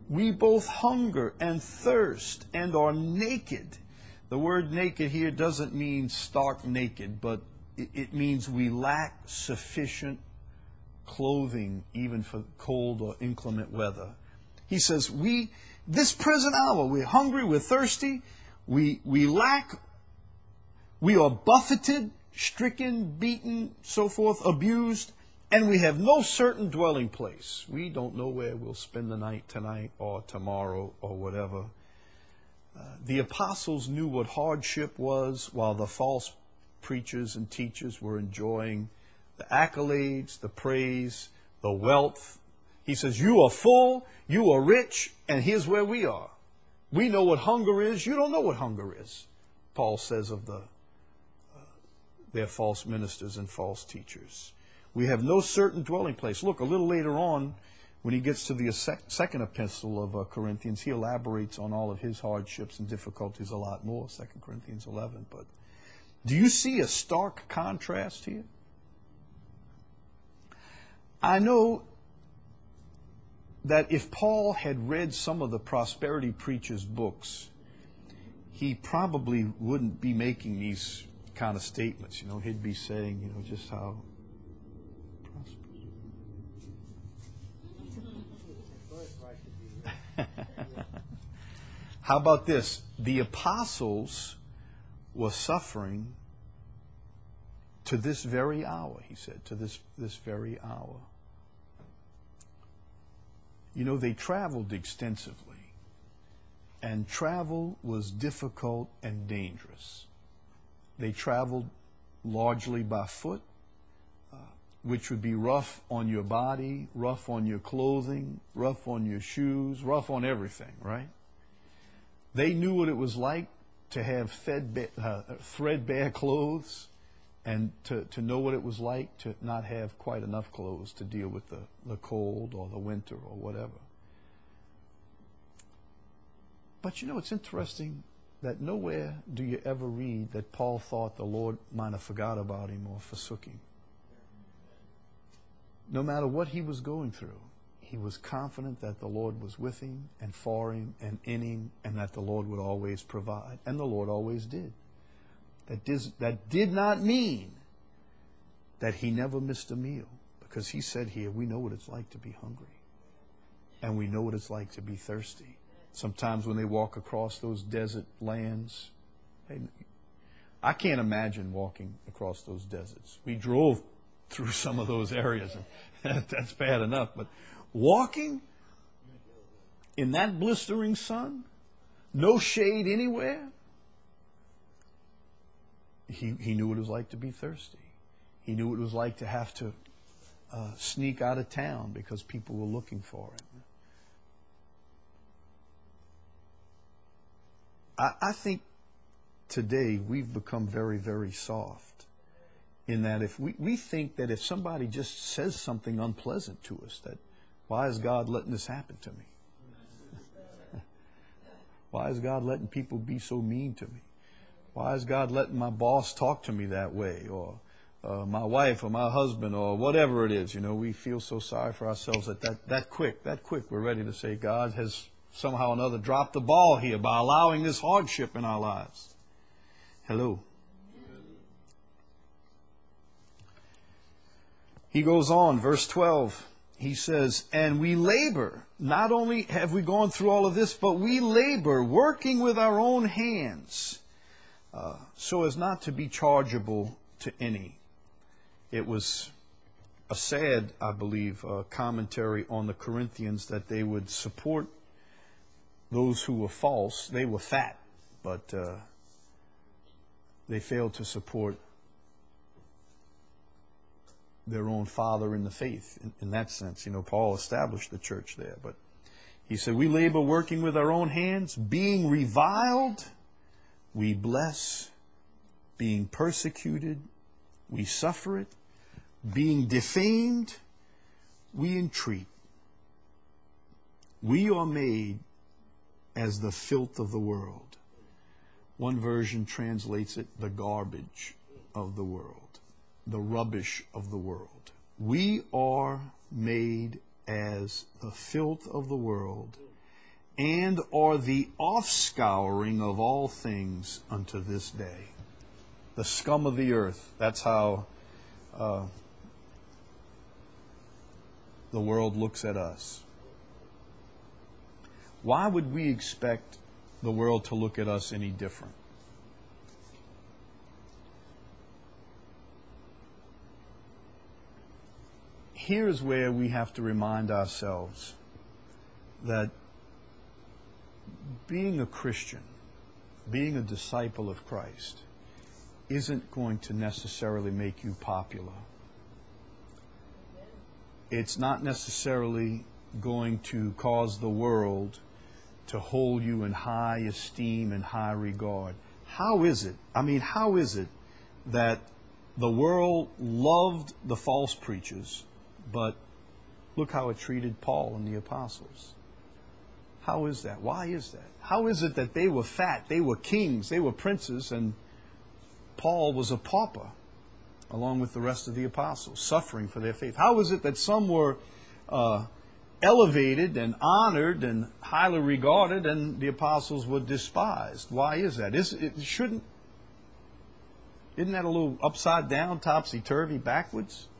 We both hunger and thirst and are naked. The word naked here doesn't mean stark naked, but it, it means we lack sufficient clothing even for cold or inclement weather. He says, we, this present hour, we're hungry, we're thirsty, we, we lack, we are buffeted, stricken, beaten, so forth, abused, and we have no certain dwelling place. We don't know where we'll spend the night tonight or tomorrow or whatever. Uh, the apostles knew what hardship was while the false preachers and teachers were enjoying the accolades, the praise, the wealth. He says, you are full, you are rich, and here's where we are. We know what hunger is. You don't know what hunger is, Paul says of the uh, their false ministers and false teachers. We have no certain dwelling place. Look, a little later on, when he gets to the second epistle of uh, Corinthians, he elaborates on all of his hardships and difficulties a lot more, Second Corinthians eleven. But do you see a stark contrast here? I know that if Paul had read some of the prosperity preachers' books, he probably wouldn't be making these kind of statements. You know, he'd be saying, you know, just how How about this? The apostles were suffering to this very hour, he said, to this, this very hour. You know, they traveled extensively, and travel was difficult and dangerous. They traveled largely by foot, uh, which would be rough on your body, rough on your clothing, rough on your shoes, rough on everything, right? They knew what it was like to have fed, uh, threadbare clothes and to, to know what it was like to not have quite enough clothes to deal with the, the cold or the winter or whatever. But you know, it's interesting that nowhere do you ever read that Paul thought the Lord might have forgot about him or forsook him. No matter what he was going through, he was confident that the Lord was with him and for him and in him, and that the Lord would always provide. And the Lord always did. That did, that did not mean that he never missed a meal, because he said here, we know what it's like to be hungry, and we know what it's like to be thirsty. Sometimes when they walk across those desert lands, they, I can't imagine walking across those deserts. We drove through some of those areas, and that's bad enough, but walking in that blistering sun, no shade anywhere, he, he knew what it was like to be thirsty. He knew what it was like to have to uh, sneak out of town because people were looking for him. I, I think today we've become very, very soft in that if we, we think that if somebody just says something unpleasant to us, that why is God letting this happen to me? Why is God letting people be so mean to me? Why is God letting my boss talk to me that way? Or uh, my wife or my husband or whatever it is. You know, we feel so sorry for ourselves that that, that quick, that quick we're ready to say God has somehow or another dropped the ball here by allowing this hardship in our lives. Hello. He goes on, verse twelve. He says, and we labor. Not only have we gone through all of this, but we labor, working with our own hands, uh, so as not to be chargeable to any. It was a sad, I believe, uh, commentary on the Corinthians that they would support those who were false. They were fat, but uh, they failed to support their own father in the faith. In, in that sense, you know, Paul established the church there. But he said, we labor working with our own hands, being reviled, we bless, being persecuted, we suffer it, being defamed, we entreat. We are made as the filth of the world. One version translates it, the garbage of the world. The rubbish of the world. We are made as the filth of the world, and are the offscouring of all things unto this day. The scum of the earth. That's how uh, the world looks at us. Why would we expect the world to look at us any different? Here's where we have to remind ourselves that being a Christian, being a disciple of Christ, isn't going to necessarily make you popular. It's not necessarily going to cause the world to hold you in high esteem and high regard. How is it, I mean, how is it that the world loved the false preachers, but look how it treated Paul and the apostles? How is that? Why is that? How is it that they were fat, they were kings, they were princes, and Paul was a pauper along with the rest of the apostles, suffering for their faith? How is it that some were uh, elevated and honored and highly regarded, and the apostles were despised? Why is that? Is, it shouldn't, isn't that a little upside down, topsy-turvy, backwards?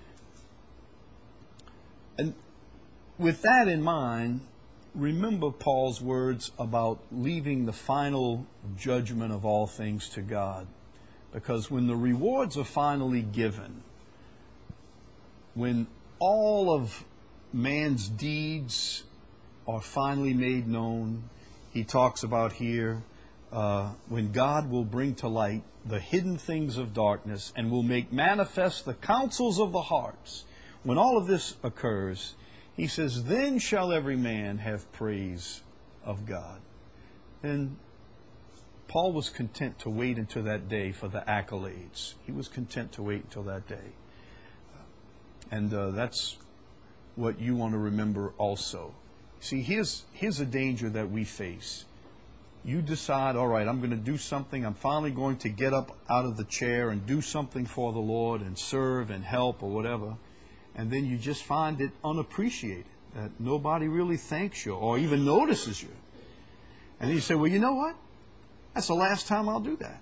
And with that in mind, remember Paul's words about leaving the final judgment of all things to God. Because when the rewards are finally given, when all of man's deeds are finally made known, he talks about here, uh, when God will bring to light the hidden things of darkness and will make manifest the counsels of the hearts. When all of this occurs, he says, then shall every man have praise of God. And Paul was content to wait until that day for the accolades. He was content to wait until that day. And uh, that's what you want to remember also. See, here's, here's a danger that we face. You decide, all right, I'm going to do something. I'm finally going to get up out of the chair and do something for the Lord and serve and help or whatever. And then you just find it unappreciated, that nobody really thanks you or even notices you. And then you say, well, you know what? That's the last time I'll do that.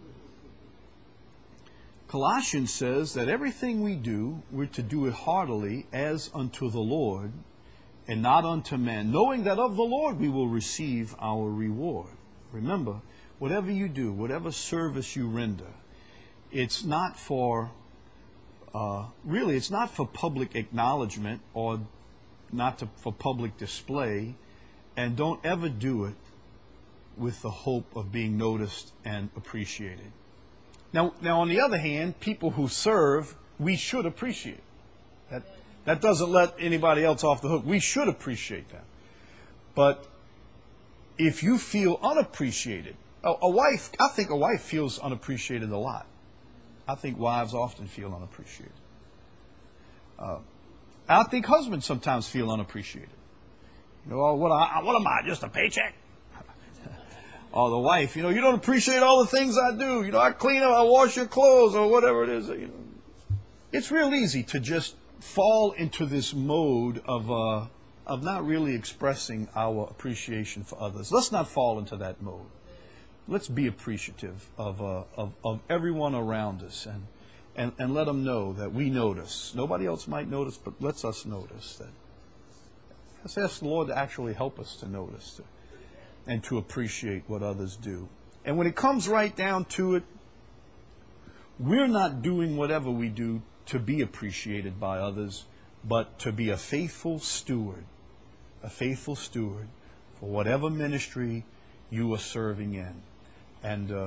Colossians says that everything we do, we're to do it heartily as unto the Lord and not unto men, knowing that of the Lord we will receive our reward. Remember, whatever you do, whatever service you render, it's not for, uh, really, it's not for public acknowledgement or not to, for public display, and don't ever do it with the hope of being noticed and appreciated. Now, now on the other hand, people who serve, we should appreciate. That, that doesn't let anybody else off the hook. We should appreciate that. But if you feel unappreciated, a, a wife, I think a wife feels unappreciated a lot. I think wives often feel unappreciated. Uh, I think husbands sometimes feel unappreciated. You know, oh, what, I, what am I, just a paycheck? Or the wife, you know, you don't appreciate all the things I do. You know, I clean up, I wash your clothes, or whatever it is. You know. It's real easy to just fall into this mode of uh, of not really expressing our appreciation for others. Let's not fall into that mode. Let's be appreciative of uh, of, of everyone around us, and, and and let them know that we notice. Nobody else might notice, but let's us notice that. Let's ask the Lord to actually help us to notice. To, and to appreciate what others do. And when it comes right down to it, we're not doing whatever we do to be appreciated by others, but to be a faithful steward, a faithful steward for whatever ministry you are serving in. And, uh,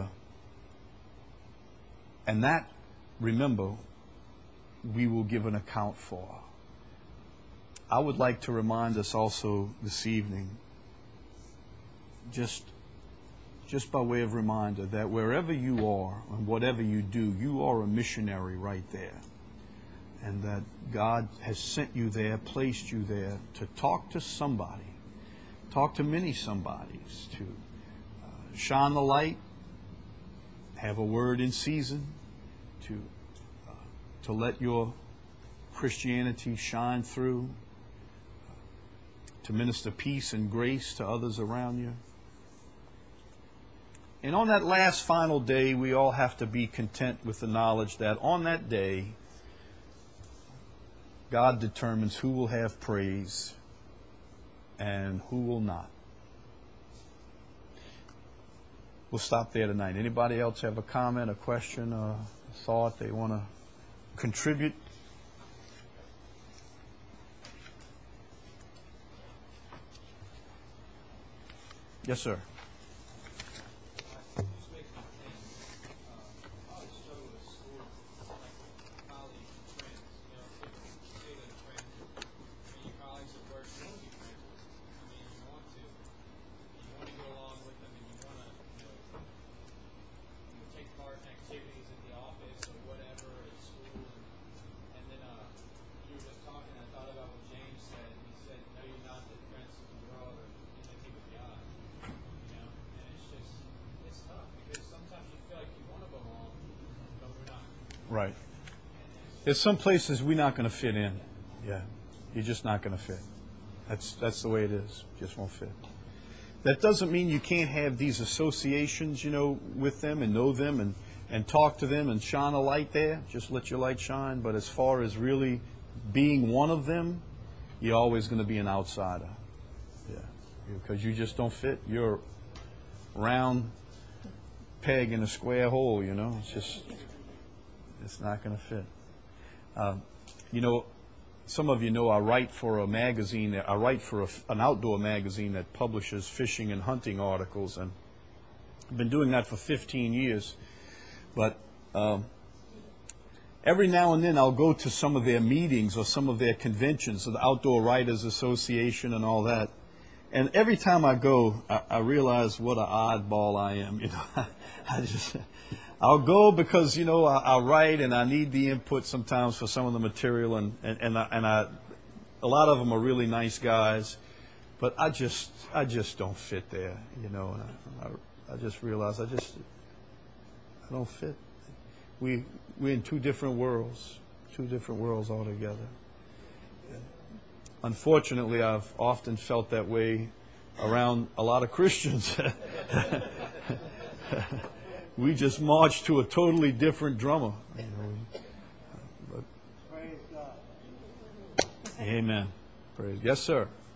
and that, remember, we will give an account for. I would like to remind us also this evening, Just, just by way of reminder, that wherever you are and whatever you do, you are a missionary right there. And that God has sent you there, placed you there to talk to somebody, talk to many somebodies, to uh, shine the light, have a word in season, to, uh, to let your Christianity shine through, to minister peace and grace to others around you. And on that last final day, we all have to be content with the knowledge that on that day, God determines who will have praise and who will not. We'll stop there tonight. Anybody else have a comment, a question, a thought they want to contribute? Yes, sir. Right. There's some places we're not going to fit in. Yeah. You're just not going to fit. That's that's the way it is. Just won't fit. That doesn't mean you can't have these associations, you know, with them and know them and, and talk to them and shine a light there. Just let your light shine. But as far as really being one of them, you're always going to be an outsider. Yeah. Because you just don't fit. You're a round peg in a square hole, you know. It's just... It's not going to fit. Um, you know, some of you know I write for a magazine. I write for a, an outdoor magazine that publishes fishing and hunting articles, and I've been doing that for fifteen years. But um, every now and then I'll go to some of their meetings or some of their conventions, of the Outdoor Writers Association and all that. And every time I go, I, I realize what an oddball I am. You know, I just. I'll go because, you know, I, I write and I need the input sometimes for some of the material, and, and, and, I, and I, a lot of them are really nice guys, but I just I just don't fit there, you know. And I, I, I just realize I just I don't fit. We we're in two different worlds, two different worlds altogether. Unfortunately, I've often felt that way around a lot of Christians. We just marched to a totally different drummer. You know. But, Praise God. amen. Praise. Yes, sir.